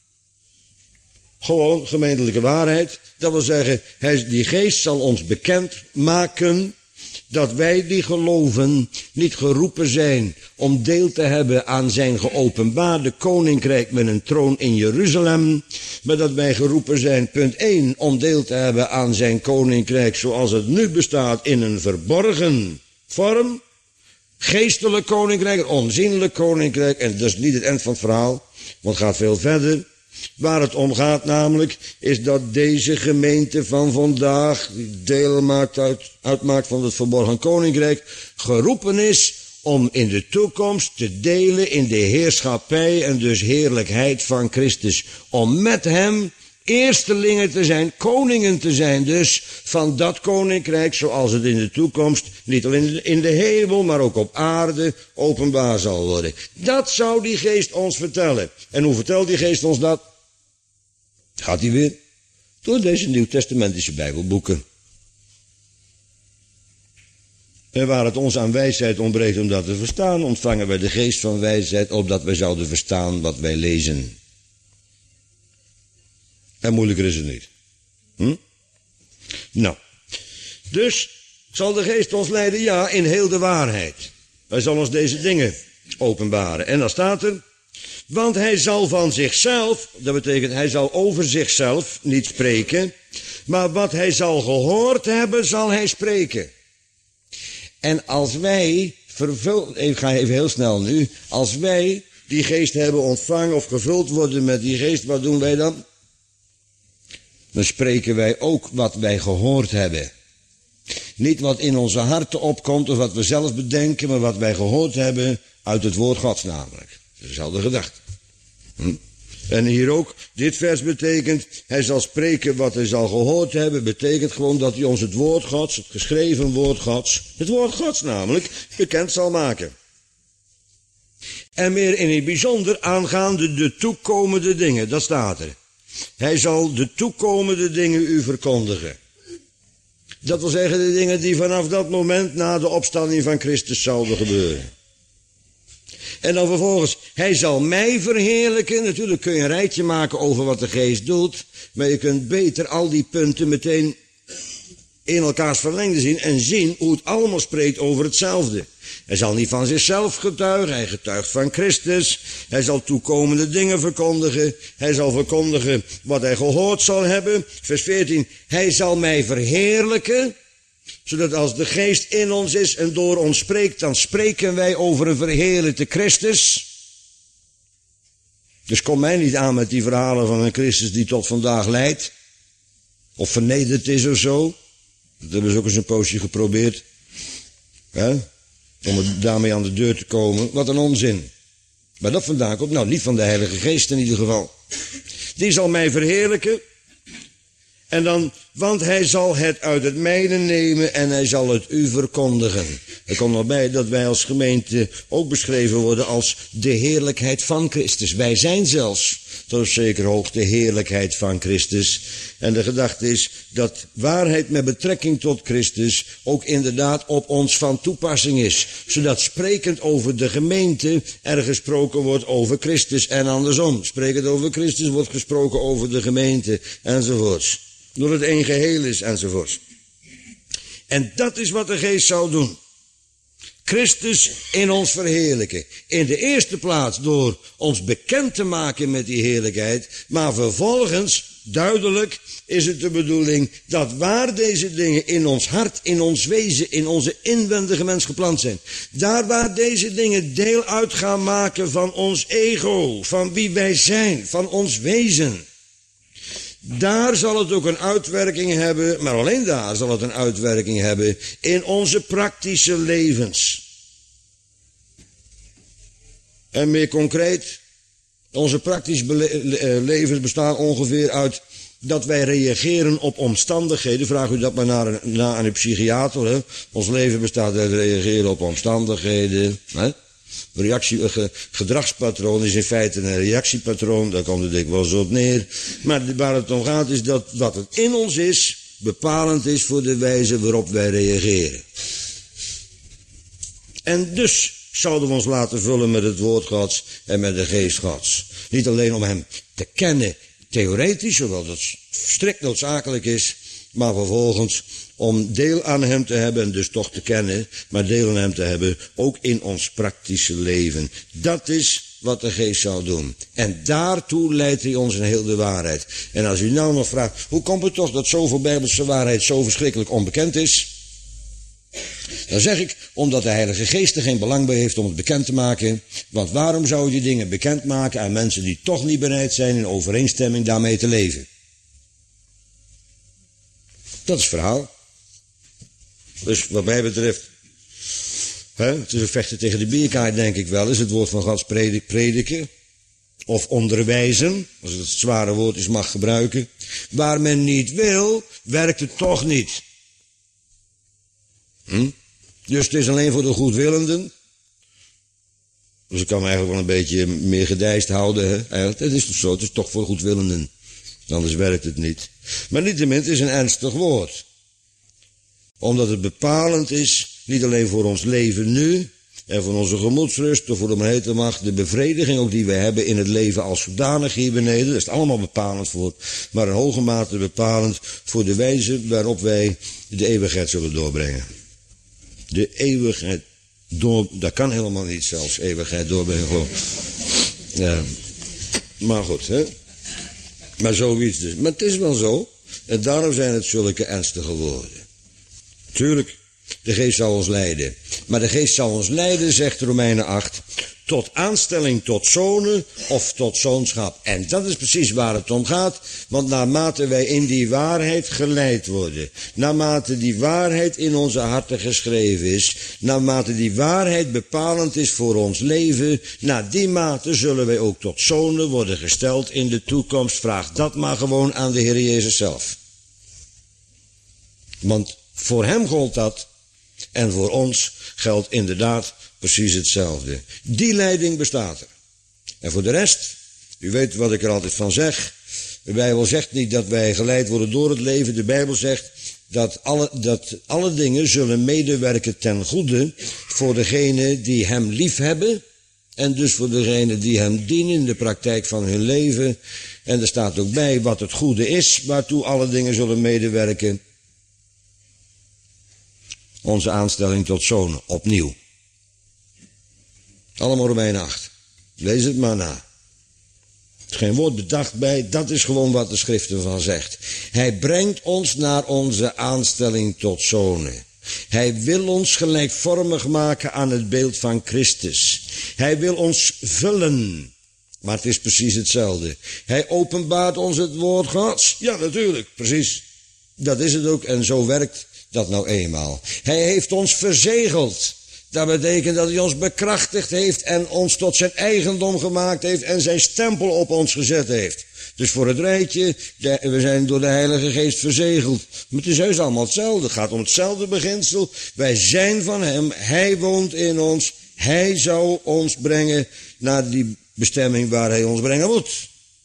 Gewoon gemeentelijke waarheid. Dat wil zeggen, hij, die geest zal ons bekend maken dat wij die geloven niet geroepen zijn om deel te hebben aan zijn geopenbaarde koninkrijk met een troon in Jeruzalem, maar dat wij geroepen zijn, punt één, om deel te hebben aan zijn koninkrijk zoals het nu bestaat in een verborgen vorm. Geestelijk koninkrijk, een onzienlijk koninkrijk, en dat is niet het eind van het verhaal, want het gaat veel verder. Waar het om gaat namelijk, is dat deze gemeente van vandaag, die deel maakt uit, uitmaakt van het verborgen koninkrijk, geroepen is om in de toekomst te delen in de heerschappij en dus heerlijkheid van Christus. Om met hem eerstelingen te zijn, koningen te zijn dus van dat koninkrijk zoals het in de toekomst, niet alleen in de hemel, maar ook op aarde openbaar zal worden. Dat zou die geest ons vertellen. En hoe vertelt die geest ons dat? Gaat hij weer? Door deze nieuwtestamentische bijbelboeken. En waar het ons aan wijsheid ontbreekt om dat te verstaan, ontvangen wij de geest van wijsheid, opdat wij zouden verstaan wat wij lezen. En moeilijker is het niet. Hm? Nou, dus zal de geest ons leiden, ja, in heel de waarheid. Hij zal ons deze dingen openbaren. En dan staat er, want hij zal van zichzelf, dat betekent hij zal over zichzelf niet spreken, maar wat hij zal gehoord hebben, zal hij spreken. En als wij, vervuld, ik ga even heel snel nu, als wij die geest hebben ontvangen of gevuld worden met die geest, wat doen wij dan? Dan spreken wij ook wat wij gehoord hebben. Niet wat in onze harten opkomt of wat we zelf bedenken, maar wat wij gehoord hebben uit het woord Gods namelijk. Dat is dezelfde gedachte. Hm? En hier ook, dit vers betekent, hij zal spreken wat hij zal gehoord hebben, betekent gewoon dat hij ons het woord Gods, het geschreven woord Gods, het woord Gods namelijk, bekend zal maken. En meer in het bijzonder aangaande de toekomende dingen, dat staat er. Hij zal de toekomende dingen u verkondigen. Dat wil zeggen de dingen die vanaf dat moment na de opstanding van Christus zouden gebeuren. En dan vervolgens, hij zal mij verheerlijken. Natuurlijk kun je een rijtje maken over wat de geest doet, maar je kunt beter al die punten meteen in elkaars verlengde zien en zien hoe het allemaal spreekt over hetzelfde. Hij zal niet van zichzelf getuigen, hij getuigt van Christus. Hij zal toekomende dingen verkondigen. Hij zal verkondigen wat hij gehoord zal hebben. Vers veertien, hij zal mij verheerlijken, zodat als de geest in ons is en door ons spreekt, dan spreken wij over een verheerlijkte Christus. Dus kom mij niet aan met die verhalen van een Christus die tot vandaag leidt. of vernederd is of zo. Dat hebben ze ook eens een poosje geprobeerd. Hè? Om er daarmee aan de deur te komen. Wat een onzin. Maar dat vandaan komt, nou niet van de Heilige Geest in ieder geval. Die zal mij verheerlijken. En dan, want hij zal het uit het mijne nemen en hij zal het u verkondigen. Er komt nog bij dat wij als gemeente ook beschreven worden als de heerlijkheid van Christus. Wij zijn zelfs tot op zekere hoogte de heerlijkheid van Christus. En de gedachte is dat waarheid met betrekking tot Christus ook inderdaad op ons van toepassing is. Zodat sprekend over de gemeente er gesproken wordt over Christus en andersom. Sprekend over Christus wordt gesproken over de gemeente enzovoorts. Door het één geheel is enzovoorts. En dat is wat de Geest zou doen. Christus in ons verheerlijken. In de eerste plaats door ons bekend te maken met die heerlijkheid. Maar vervolgens, duidelijk, is het de bedoeling dat waar deze dingen in ons hart, in ons wezen, in onze inwendige mens geplant zijn. Daar waar deze dingen deel uit gaan maken van ons ego, van wie wij zijn, van ons wezen. Daar zal het ook een uitwerking hebben, maar alleen daar zal het een uitwerking hebben in onze praktische levens. En meer concreet, onze praktische levens bestaan ongeveer uit dat wij reageren op omstandigheden. Vraag u dat maar naar, naar aan uw psychiater. Hè? Ons leven bestaat uit reageren op omstandigheden. Hè? Reactie, gedragspatroon is in feite een reactiepatroon, daar komt het dikwijls op neer. Maar waar het om gaat is dat wat het in ons is, bepalend is voor de wijze waarop wij reageren. En dus zouden we ons laten vullen met het woord Gods en met de geest Gods. Niet alleen om hem te kennen, theoretisch, hoewel dat strikt noodzakelijk is, maar vervolgens om deel aan hem te hebben en dus toch te kennen, maar deel aan hem te hebben ook in ons praktische leven. Dat is wat de Geest zou doen. En daartoe leidt hij ons in heel de waarheid. En als u nou nog vraagt, hoe komt het toch dat zoveel Bijbelse waarheid zo verschrikkelijk onbekend is? Dan zeg ik, omdat de Heilige Geest er geen belang bij heeft om het bekend te maken. Want waarom zou je die dingen bekend maken aan mensen die toch niet bereid zijn in overeenstemming daarmee te leven? Dat is het verhaal. Dus wat mij betreft, hè, het is een vechten tegen de bierkaart, denk ik wel, is het woord van Gods predik, prediken. Of onderwijzen, als het het zware woord is mag gebruiken. Waar men niet wil, werkt het toch niet. Hm? Dus het is alleen voor de goedwillenden. Dus ik kan me eigenlijk wel een beetje meer gedijst houden. Hè? Eigenlijk, het is toch zo, het is toch voor goedwillenden. Anders werkt het niet. Maar niettemin, het is een ernstig woord. Omdat het bepalend is, niet alleen voor ons leven nu, en voor onze gemoedsrust, of voor de hete macht, de bevrediging ook die we hebben in het leven als zodanig hier beneden. Dat is het allemaal bepalend voor, maar in hoge mate bepalend voor de wijze waarop wij de eeuwigheid zullen doorbrengen. De eeuwigheid door, dat kan helemaal niet zelfs, eeuwigheid doorbrengen gewoon. Ja. Maar goed, hè. Maar zoiets dus. Maar het is wel zo, en daarom zijn het zulke ernstige woorden. Tuurlijk, de Geest zal ons leiden. Maar de Geest zal ons leiden, zegt Romeinen acht, tot aanstelling tot zonen of tot zoonschap. En dat is precies waar het om gaat, want naarmate wij in die waarheid geleid worden, naarmate die waarheid in onze harten geschreven is, naarmate die waarheid bepalend is voor ons leven, na die mate zullen wij ook tot zonen worden gesteld in de toekomst. Vraag dat maar gewoon aan de Heer Jezus zelf. Want voor hem gold dat en voor ons geldt inderdaad precies hetzelfde. Die leiding bestaat er. En voor de rest, u weet wat ik er altijd van zeg. De Bijbel zegt niet dat wij geleid worden door het leven. De Bijbel zegt dat alle, dat alle dingen zullen medewerken ten goede voor degenen die hem lief hebben. En dus voor degenen die hem dienen in de praktijk van hun leven. En er staat ook bij wat het goede is, waartoe alle dingen zullen medewerken. Onze aanstelling tot zonen, opnieuw. Allemaal Romeinen acht. Lees het maar na. Er is geen woord bedacht bij, dat is gewoon wat de schrift ervan zegt. Hij brengt ons naar onze aanstelling tot zonen. Hij wil ons gelijkvormig maken aan het beeld van Christus. Hij wil ons vullen. Maar het is precies hetzelfde. Hij openbaart ons het woord Gods. Ja, natuurlijk, precies. Dat is het ook en zo werkt dat nou eenmaal. Hij heeft ons verzegeld. Dat betekent dat hij ons bekrachtigd heeft en ons tot zijn eigendom gemaakt heeft en zijn stempel op ons gezet heeft. Dus voor het rijtje, de, we zijn door de Heilige Geest verzegeld. Maar het is juist allemaal hetzelfde. Het gaat om hetzelfde beginsel. Wij zijn van hem, hij woont in ons. Hij zou ons brengen naar die bestemming waar hij ons brengen moet.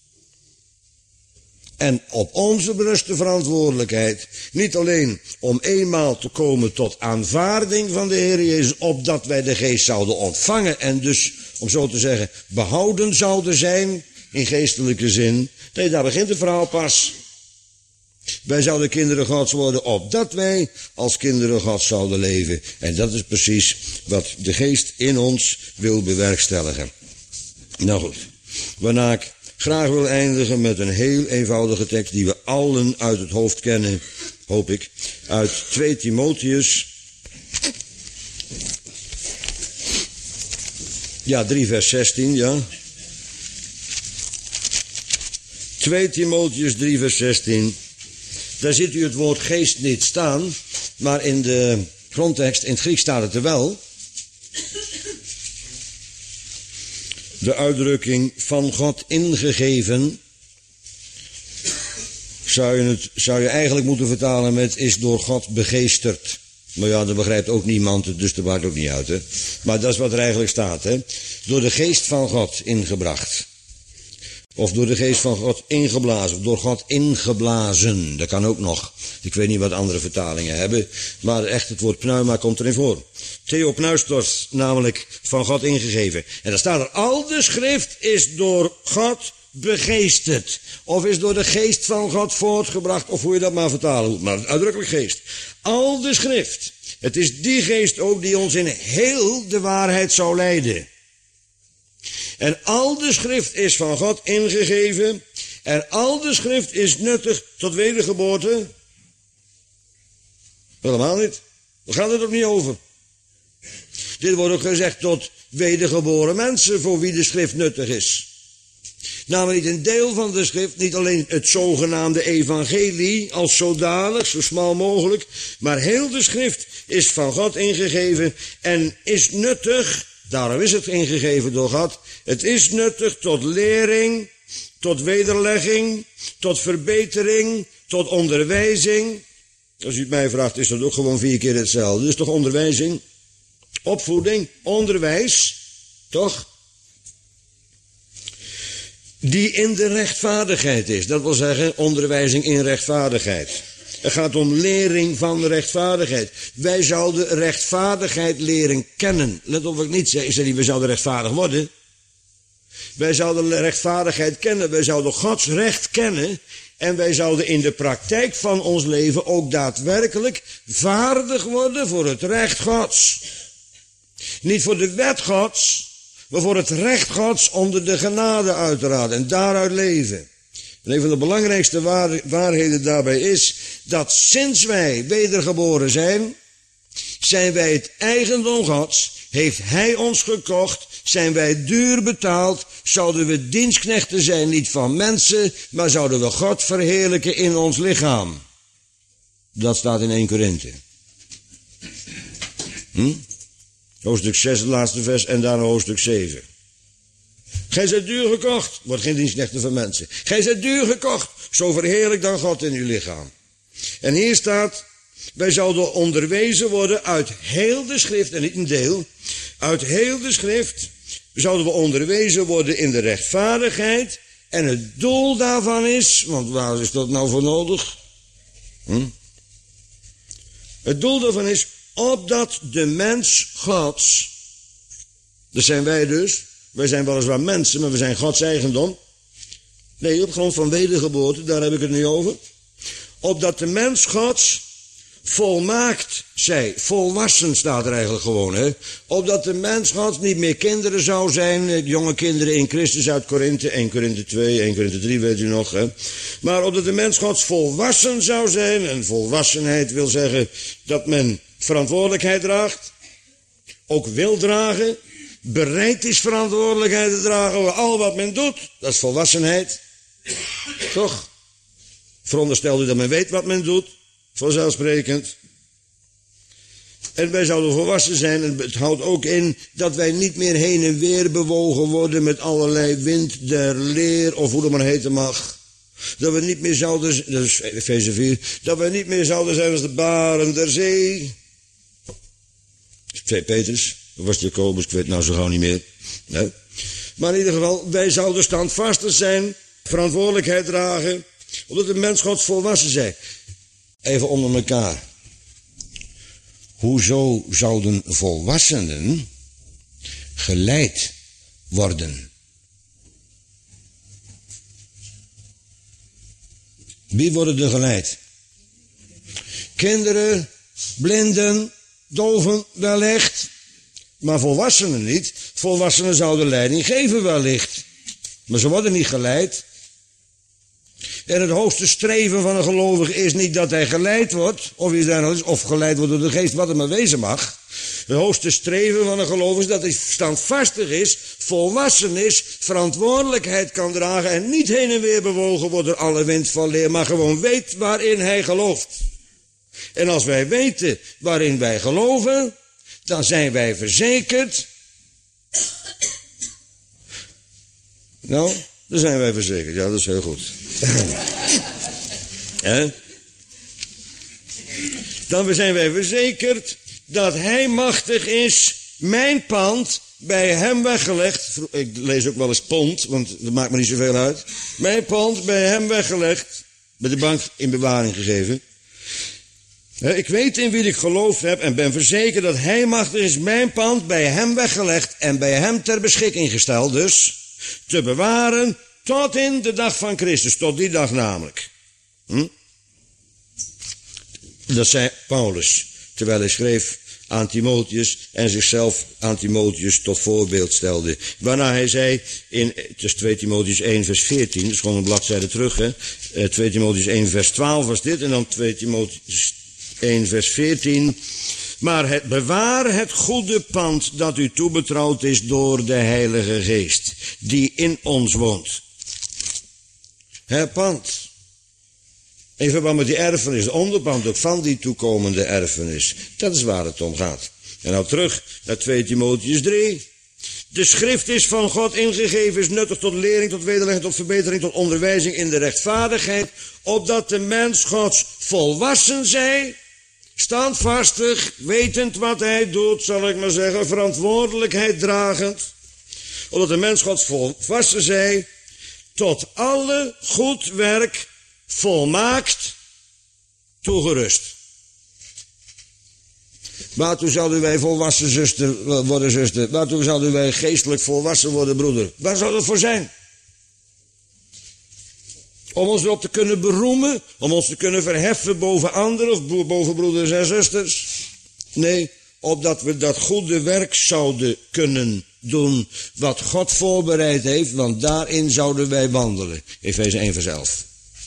En op onze berust de verantwoordelijkheid, niet alleen om eenmaal te komen tot aanvaarding van de Heer Jezus, opdat wij de Geest zouden ontvangen en dus, om zo te zeggen, behouden zouden zijn, in geestelijke zin. Nee, daar begint het verhaal pas. Wij zouden kinderen Gods worden, opdat wij als kinderen Gods zouden leven. En dat is precies wat de Geest in ons wil bewerkstelligen. Nou goed, waarna ik graag wil eindigen met een heel eenvoudige tekst die we allen uit het hoofd kennen, hoop ik, uit twee Timotheus. Ja, drie vers zestien, ja. twee Timotheus drie vers zestien. Daar ziet u het woord geest niet staan, maar in de grondtekst, in het Grieks staat het er wel. De uitdrukking van God ingegeven, zou je, het, zou je eigenlijk moeten vertalen met is door God begeesterd. Maar ja, dat begrijpt ook niemand het, dus dat maakt ook niet uit. Hè? Maar dat is wat er eigenlijk staat. Hè? Door de geest van God ingebracht. Of door de geest van God ingeblazen. Of door God ingeblazen. Dat kan ook nog. Ik weet niet wat andere vertalingen hebben. Maar echt het woord pneuma komt erin voor. Theopneustos, namelijk van God ingegeven. En dan staat er, al de schrift is door God begeesterd. Of is door de geest van God voortgebracht. Of hoe je dat maar vertalen moet. Maar uitdrukkelijk geest. Al de schrift. Het is die geest ook die ons in heel de waarheid zou leiden. En al de schrift is van God ingegeven. En al de schrift is nuttig tot wedergeboorte. Helemaal niet. Daar gaat het ook niet over. Dit wordt ook gezegd tot wedergeboren mensen voor wie de schrift nuttig is. Namelijk niet een deel van de schrift, niet alleen het zogenaamde evangelie als zodanig, zo smal mogelijk, maar heel de schrift is van God ingegeven en is nuttig, daarom is het ingegeven door God, het is nuttig tot lering, tot wederlegging, tot verbetering, tot onderwijzing. Als u het mij vraagt is dat ook gewoon vier keer hetzelfde, dus toch onderwijzing, opvoeding, onderwijs, toch? Die in de rechtvaardigheid is. Dat wil zeggen onderwijzing in rechtvaardigheid. Het gaat om lering van de rechtvaardigheid. Wij zouden rechtvaardigheid leren kennen. Let op wat ik niet zeg. Ik zeg niet, we zouden rechtvaardig worden. Wij zouden rechtvaardigheid kennen. Wij zouden Gods recht kennen. En wij zouden in de praktijk van ons leven ook daadwerkelijk vaardig worden voor het recht Gods. Niet voor de wet Gods, maar voor het recht Gods onder de genade uiteraard en daaruit leven. En een van de belangrijkste waar, waarheden daarbij is dat sinds wij wedergeboren zijn, zijn wij het eigendom Gods, heeft Hij ons gekocht, zijn wij duur betaald, zouden we dienstknechten zijn niet van mensen, maar zouden we God verheerlijken in ons lichaam. Dat staat in Eerste Korinthe. Hm? Hoofdstuk zes, het laatste vers, en daarna hoofdstuk zeven. Gij zijt duur gekocht, wordt geen dienstknechten van mensen. Gij zijt duur gekocht, zo verheerlijk dan God in uw lichaam. En hier staat, wij zouden onderwezen worden uit heel de schrift, en niet een deel, uit heel de schrift zouden we onderwezen worden in de rechtvaardigheid. En het doel daarvan is, want waar is dat nou voor nodig? Hm? Het doel daarvan is, opdat de mens Gods, dat zijn wij dus, wij zijn weliswaar mensen, maar we zijn Gods eigendom. Nee, op grond van wedergeboorte, daar heb ik het nu over. Opdat de mens Gods volmaakt zij, volwassen staat er eigenlijk gewoon, hè. Opdat de mens Gods niet meer kinderen zou zijn, jonge kinderen in Christus uit Korinthe, Eerste Korinthe twee, Eerste Korinthe drie weet u nog, hè. Maar opdat de mens Gods volwassen zou zijn, en volwassenheid wil zeggen dat men verantwoordelijkheid draagt, ook wil dragen, bereid is verantwoordelijkheid te dragen over al wat men doet. Dat is volwassenheid. Toch? Veronderstel u dat men weet wat men doet. vanzelfsprekend. En wij zouden volwassen zijn. En het houdt ook in dat wij niet meer heen en weer bewogen worden met allerlei wind der leer, of hoe dat maar heten mag. Dat we niet meer zouden, dat is Efeze vier, dat we niet meer zouden zijn als de baren der zee. Twee Petrus, dat was Jacobus, ik weet het nou zo gauw niet meer. Nee. Maar in ieder geval, wij zouden standvastig zijn, verantwoordelijkheid dragen, omdat de mens Gods volwassen zijn. Even onder elkaar. Hoezo zouden volwassenen geleid worden? Wie worden er geleid? Kinderen, blinden, doven wellicht, maar volwassenen niet. Volwassenen zouden leiding geven wellicht, maar ze worden niet geleid. En het hoogste streven van een gelovige is niet dat hij geleid wordt, of, is daar is, of geleid wordt door de geest, wat het maar wezen mag. Het hoogste streven van een gelovige is dat hij standvastig is, volwassen is, verantwoordelijkheid kan dragen en niet heen en weer bewogen wordt door alle wind van leer, maar gewoon weet waarin hij gelooft. En als wij weten waarin wij geloven, dan zijn wij verzekerd. Nou, dan zijn wij verzekerd. Ja, dat is heel goed. He? Dan zijn wij verzekerd dat hij machtig is mijn pand bij hem weggelegd. Ik lees ook wel eens pond, want dat maakt me niet zoveel uit. Mijn pand bij hem weggelegd. Bij de bank in bewaring gegeven. Ik weet in wie ik geloofd heb en ben verzekerd dat hij machtig is mijn pand bij hem weggelegd en bij hem ter beschikking gesteld. Dus te bewaren tot in de dag van Christus, tot die dag namelijk. Hm? Dat zei Paulus, terwijl hij schreef aan Timotheus en zichzelf aan Timotheus tot voorbeeld stelde. Waarna hij zei, in, het is twee Timotheus één vers veertien, dat is gewoon een bladzijde terug, hè. twee Timotheus één vers twaalf was dit, en dan twee Timotheus één vers veertien. Maar het bewaar het goede pand dat u toebetrouwd is door de Heilige Geest, die in ons woont. Het pand. In verband met die erfenis, de onderpand ook van die toekomende erfenis. Dat is waar het om gaat. En nou terug naar twee Timotheus drie. De schrift is van God ingegeven, is nuttig tot lering, tot wederlegging, tot verbetering, tot onderwijzing in de rechtvaardigheid, opdat de mens Gods volwassen zij, standvastig, wetend wat hij doet, zal ik maar zeggen, verantwoordelijkheid dragend, opdat de mens Gods volwassen zij, tot alle goed werk volmaakt toegerust. Waartoe zouden wij volwassen zuster worden, zuster? Waartoe zouden wij geestelijk volwassen worden, broeder? Waar zou dat voor zijn? Om ons erop te kunnen beroemen? Om ons te kunnen verheffen boven anderen of boven broeders en zusters? Nee, opdat we dat goede werk zouden kunnen doen wat God voorbereid heeft, want daarin zouden wij wandelen. Efeze één vers elf.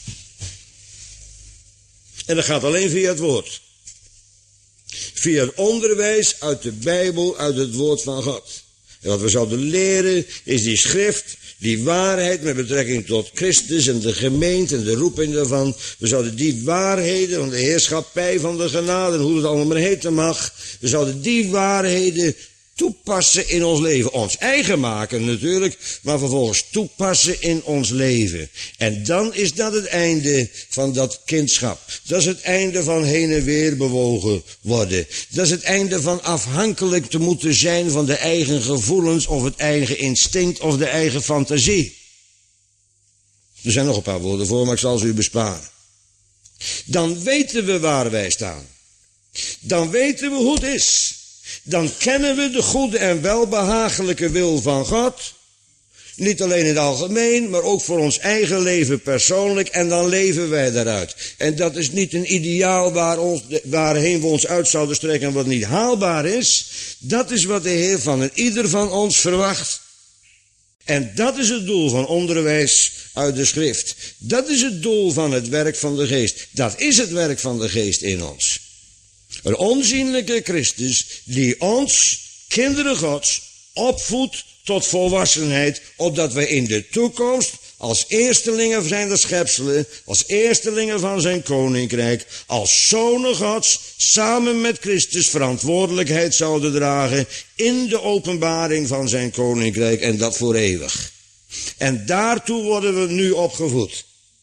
En dat gaat alleen via het woord. Via het onderwijs uit de Bijbel, uit het woord van God. En wat we zouden leren is die schrift, die waarheid met betrekking tot Christus en de gemeente en de roeping daarvan. We zouden die waarheden van de heerschappij van de genade en hoe het allemaal maar heten mag. We zouden die waarheden toepassen in ons leven. Ons eigen maken natuurlijk, maar vervolgens toepassen in ons leven. En dan is dat het einde van dat kindschap. Dat is het einde van heen en weer bewogen worden. Dat is het einde van afhankelijk te moeten zijn van de eigen gevoelens of het eigen instinct of de eigen fantasie. Er zijn nog een paar woorden voor, maar ik zal ze u besparen. Dan weten we waar wij staan. Dan weten we hoe het is. Dan kennen we de goede en welbehagelijke wil van God. Niet alleen in het algemeen, maar ook voor ons eigen leven persoonlijk. En dan leven wij daaruit. En dat is niet een ideaal waar ons, waarheen we ons uit zouden strekken en wat niet haalbaar is. Dat is wat de Heer van en ieder van ons verwacht. En dat is het doel van onderwijs uit de schrift. Dat is het doel van het werk van de geest. Dat is het werk van de geest in ons. Een onzienlijke Christus die ons, kinderen Gods, opvoedt tot volwassenheid, opdat wij in de toekomst als eerstelingen zijn der schepselen, als eerstelingen van zijn koninkrijk, als zonen Gods, samen met Christus verantwoordelijkheid zouden dragen in de openbaring van zijn koninkrijk en dat voor eeuwig. En daartoe worden we nu opgevoed.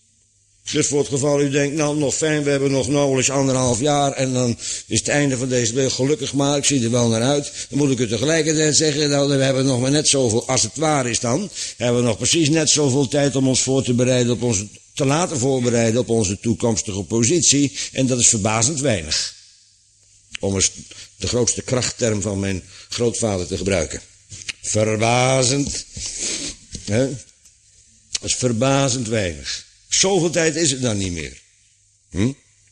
Dus voor het geval u denkt, nou nog fijn, we hebben nog nauwelijks anderhalf jaar en dan is het einde van deze week gelukkig maar, ik zie er wel naar uit. Dan moet ik u tegelijkertijd zeggen, nou, we hebben nog maar net zoveel, als het waar is dan, hebben we nog precies net zoveel tijd om ons voor te bereiden, op onze, te laten voorbereiden op onze toekomstige positie. En dat is verbazend weinig. Om eens de grootste krachtterm van mijn grootvader te gebruiken. Verbazend. Hè? Dat is verbazend weinig. Zoveel tijd is het dan niet meer. Hm?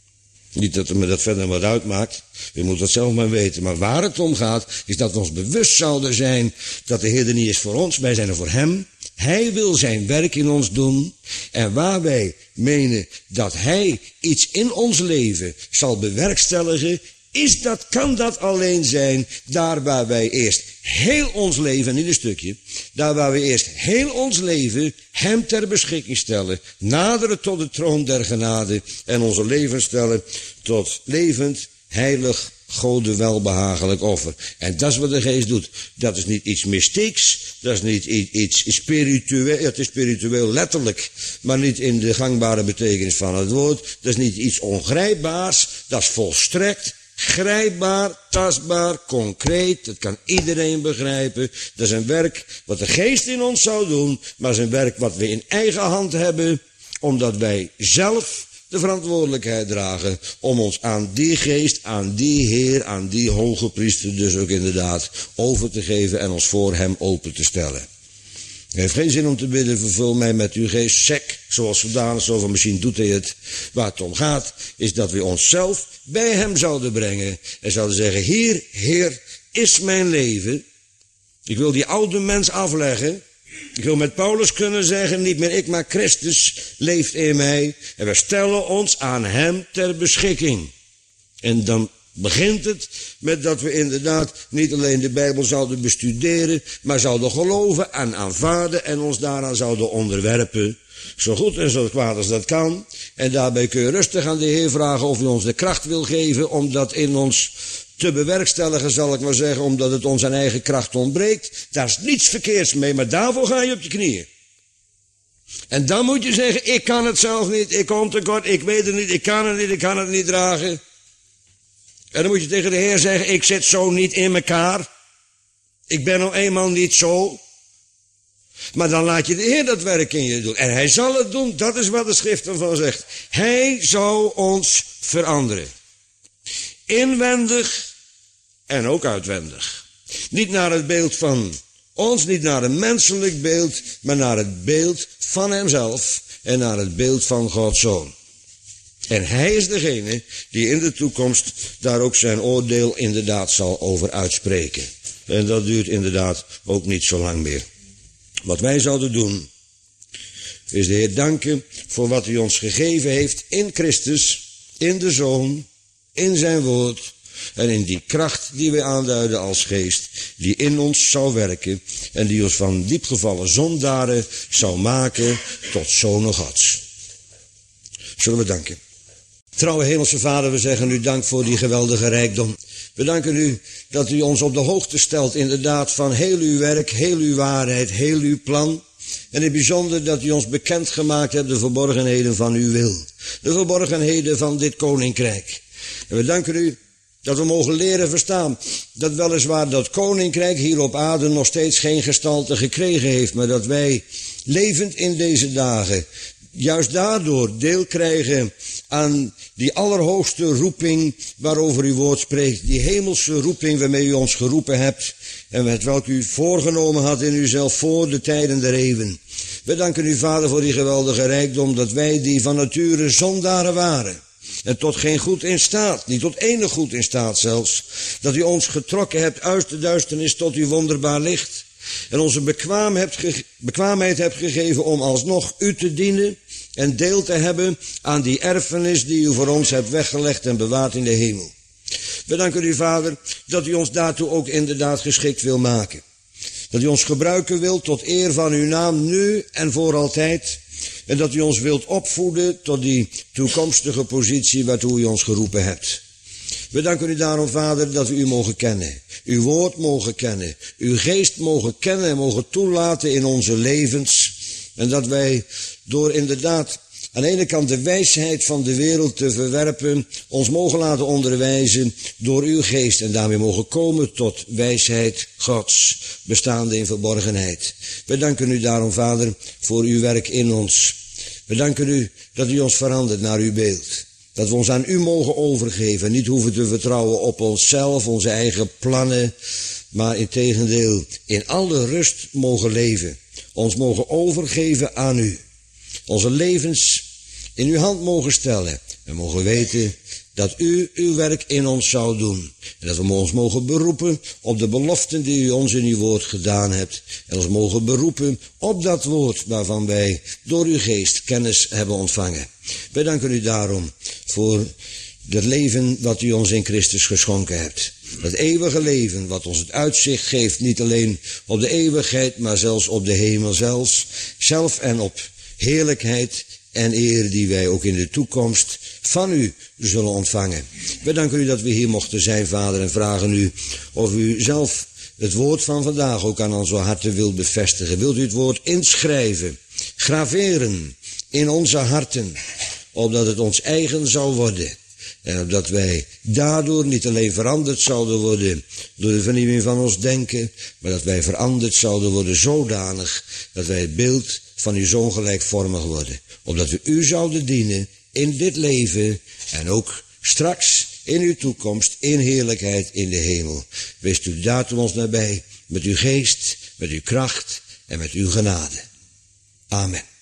Niet dat het me dat verder wat uitmaakt. Je moet dat zelf maar weten. Maar waar het om gaat, is dat we ons bewust zouden zijn dat de Heer er niet is voor ons. Wij zijn er voor Hem. Hij wil zijn werk in ons doen. En waar wij menen dat Hij iets in ons leven zal bewerkstelligen, is dat, kan dat alleen zijn daar waar wij eerst heel ons leven, niet een stukje, daar waar we eerst heel ons leven Hem ter beschikking stellen, naderen tot de troon der genade en onze leven stellen tot levend, heilig, Gode welbehagelijk offer. En dat is wat de Geest doet. Dat is niet iets mystieks, dat is niet iets spiritueel, het is spiritueel letterlijk, maar niet in de gangbare betekenis van het woord. Dat is niet iets ongrijpbaars, dat is volstrekt grijpbaar, tastbaar, concreet, dat kan iedereen begrijpen. Dat is een werk wat de Geest in ons zou doen, maar het is een werk wat we in eigen hand hebben, omdat wij zelf de verantwoordelijkheid dragen om ons aan die Geest, aan die Heer, aan die hoge priester dus ook inderdaad over te geven en ons voor Hem open te stellen. Het heeft geen zin om te bidden, vervul mij met uw geest, sec, zoals zodanig, zo van misschien doet hij het. Waar het om gaat, is dat we onszelf bij Hem zouden brengen en zouden zeggen, hier, Heer, is mijn leven. Ik wil die oude mens afleggen. Ik wil met Paulus kunnen zeggen, niet meer ik, maar Christus leeft in mij. En we stellen ons aan Hem ter beschikking. En dan begint het met dat we inderdaad niet alleen de Bijbel zouden bestuderen, maar zouden geloven en aanvaarden en ons daaraan zouden onderwerpen. Zo goed en zo kwaad als dat kan. En daarbij kun je rustig aan de Heer vragen of Hij ons de kracht wil geven om dat in ons te bewerkstelligen, zal ik maar zeggen, omdat het ons aan eigen kracht ontbreekt. Daar is niets verkeerds mee, maar daarvoor ga je op je knieën. En dan moet je zeggen, ik kan het zelf niet, ik kom tekort, ik weet het niet, ik kan het niet, ik kan het niet dragen. En dan moet je tegen de Heer zeggen, ik zit zo niet in elkaar. Ik ben nou eenmaal niet zo. Maar dan laat je de Heer dat werk in je doen. En Hij zal het doen, dat is wat de Schrift ervan zegt. Hij zou ons veranderen. Inwendig en ook uitwendig. Niet naar het beeld van ons, niet naar een menselijk beeld, maar naar het beeld van Hemzelf en naar het beeld van Gods Zoon. En Hij is degene die in de toekomst daar ook zijn oordeel inderdaad zal over uitspreken. En dat duurt inderdaad ook niet zo lang meer. Wat wij zouden doen, is de Heer danken voor wat Hij ons gegeven heeft in Christus, in de Zoon, in zijn woord en in die kracht die wij aanduiden als geest, die in ons zou werken en die ons van diepgevallen zondaren zou maken tot zonen Gods. Zullen we danken. Trouwe Hemelse Vader, we zeggen u dank voor die geweldige rijkdom. We danken u dat u ons op de hoogte stelt inderdaad van heel uw werk, heel uw waarheid, heel uw plan. En in het bijzonder dat u ons bekendgemaakt hebt de verborgenheden van uw wil. De verborgenheden van dit koninkrijk. En we danken u dat we mogen leren verstaan dat weliswaar dat koninkrijk hier op aarde nog steeds geen gestalte gekregen heeft, maar dat wij levend in deze dagen juist daardoor deel krijgen aan die allerhoogste roeping waarover uw woord spreekt. Die hemelse roeping waarmee u ons geroepen hebt en met welk u voorgenomen had in uzelf voor de tijden der eeuwen. We danken u, Vader, voor die geweldige rijkdom dat wij die van nature zondaren waren en tot geen goed in staat, niet tot enig goed in staat zelfs, dat u ons getrokken hebt uit de duisternis tot uw wonderbaar licht en onze bekwaamheid hebt, ge- bekwaamheid hebt gegeven om alsnog u te dienen en deel te hebben aan die erfenis die u voor ons hebt weggelegd en bewaard in de hemel. We danken u, Vader, dat u ons daartoe ook inderdaad geschikt wil maken. Dat u ons gebruiken wilt tot eer van uw naam nu en voor altijd. En dat u ons wilt opvoeden tot die toekomstige positie waartoe u ons geroepen hebt. We danken u daarom, Vader, dat we u mogen kennen. Uw woord mogen kennen. Uw geest mogen kennen en mogen toelaten in onze levens. En dat wij door inderdaad aan de ene kant de wijsheid van de wereld te verwerpen, ons mogen laten onderwijzen door uw geest en daarmee mogen komen tot wijsheid Gods, bestaande in verborgenheid. We danken u daarom, Vader, voor uw werk in ons. We danken u dat u ons verandert naar uw beeld. Dat we ons aan u mogen overgeven, niet hoeven te vertrouwen op onszelf, onze eigen plannen, maar integendeel in alle rust mogen leven. Ons mogen overgeven aan u. Onze levens in uw hand mogen stellen. We mogen weten dat u uw werk in ons zou doen. En dat we ons mogen beroepen op de beloften die u ons in uw woord gedaan hebt. En ons mogen beroepen op dat woord waarvan wij door uw geest kennis hebben ontvangen. Wij danken u daarom voor het leven wat u ons in Christus geschonken hebt. Dat eeuwige leven wat ons het uitzicht geeft, niet alleen op de eeuwigheid, maar zelfs op de hemel zelfs. Zelf en op heerlijkheid en eer die wij ook in de toekomst van u zullen ontvangen. We danken u dat we hier mochten zijn, Vader, en vragen u of u zelf het woord van vandaag ook aan onze harten wilt bevestigen. Wilt u het woord inschrijven, graveren in onze harten, opdat het ons eigen zou worden. En opdat wij daardoor niet alleen veranderd zouden worden door de vernieuwing van ons denken, maar dat wij veranderd zouden worden zodanig dat wij het beeld van uw Zoon gelijkvormig worden. Opdat we u zouden dienen in dit leven en ook straks in uw toekomst, in heerlijkheid in de hemel. Wees u daartoe ons nabij met uw geest, met uw kracht en met uw genade. Amen.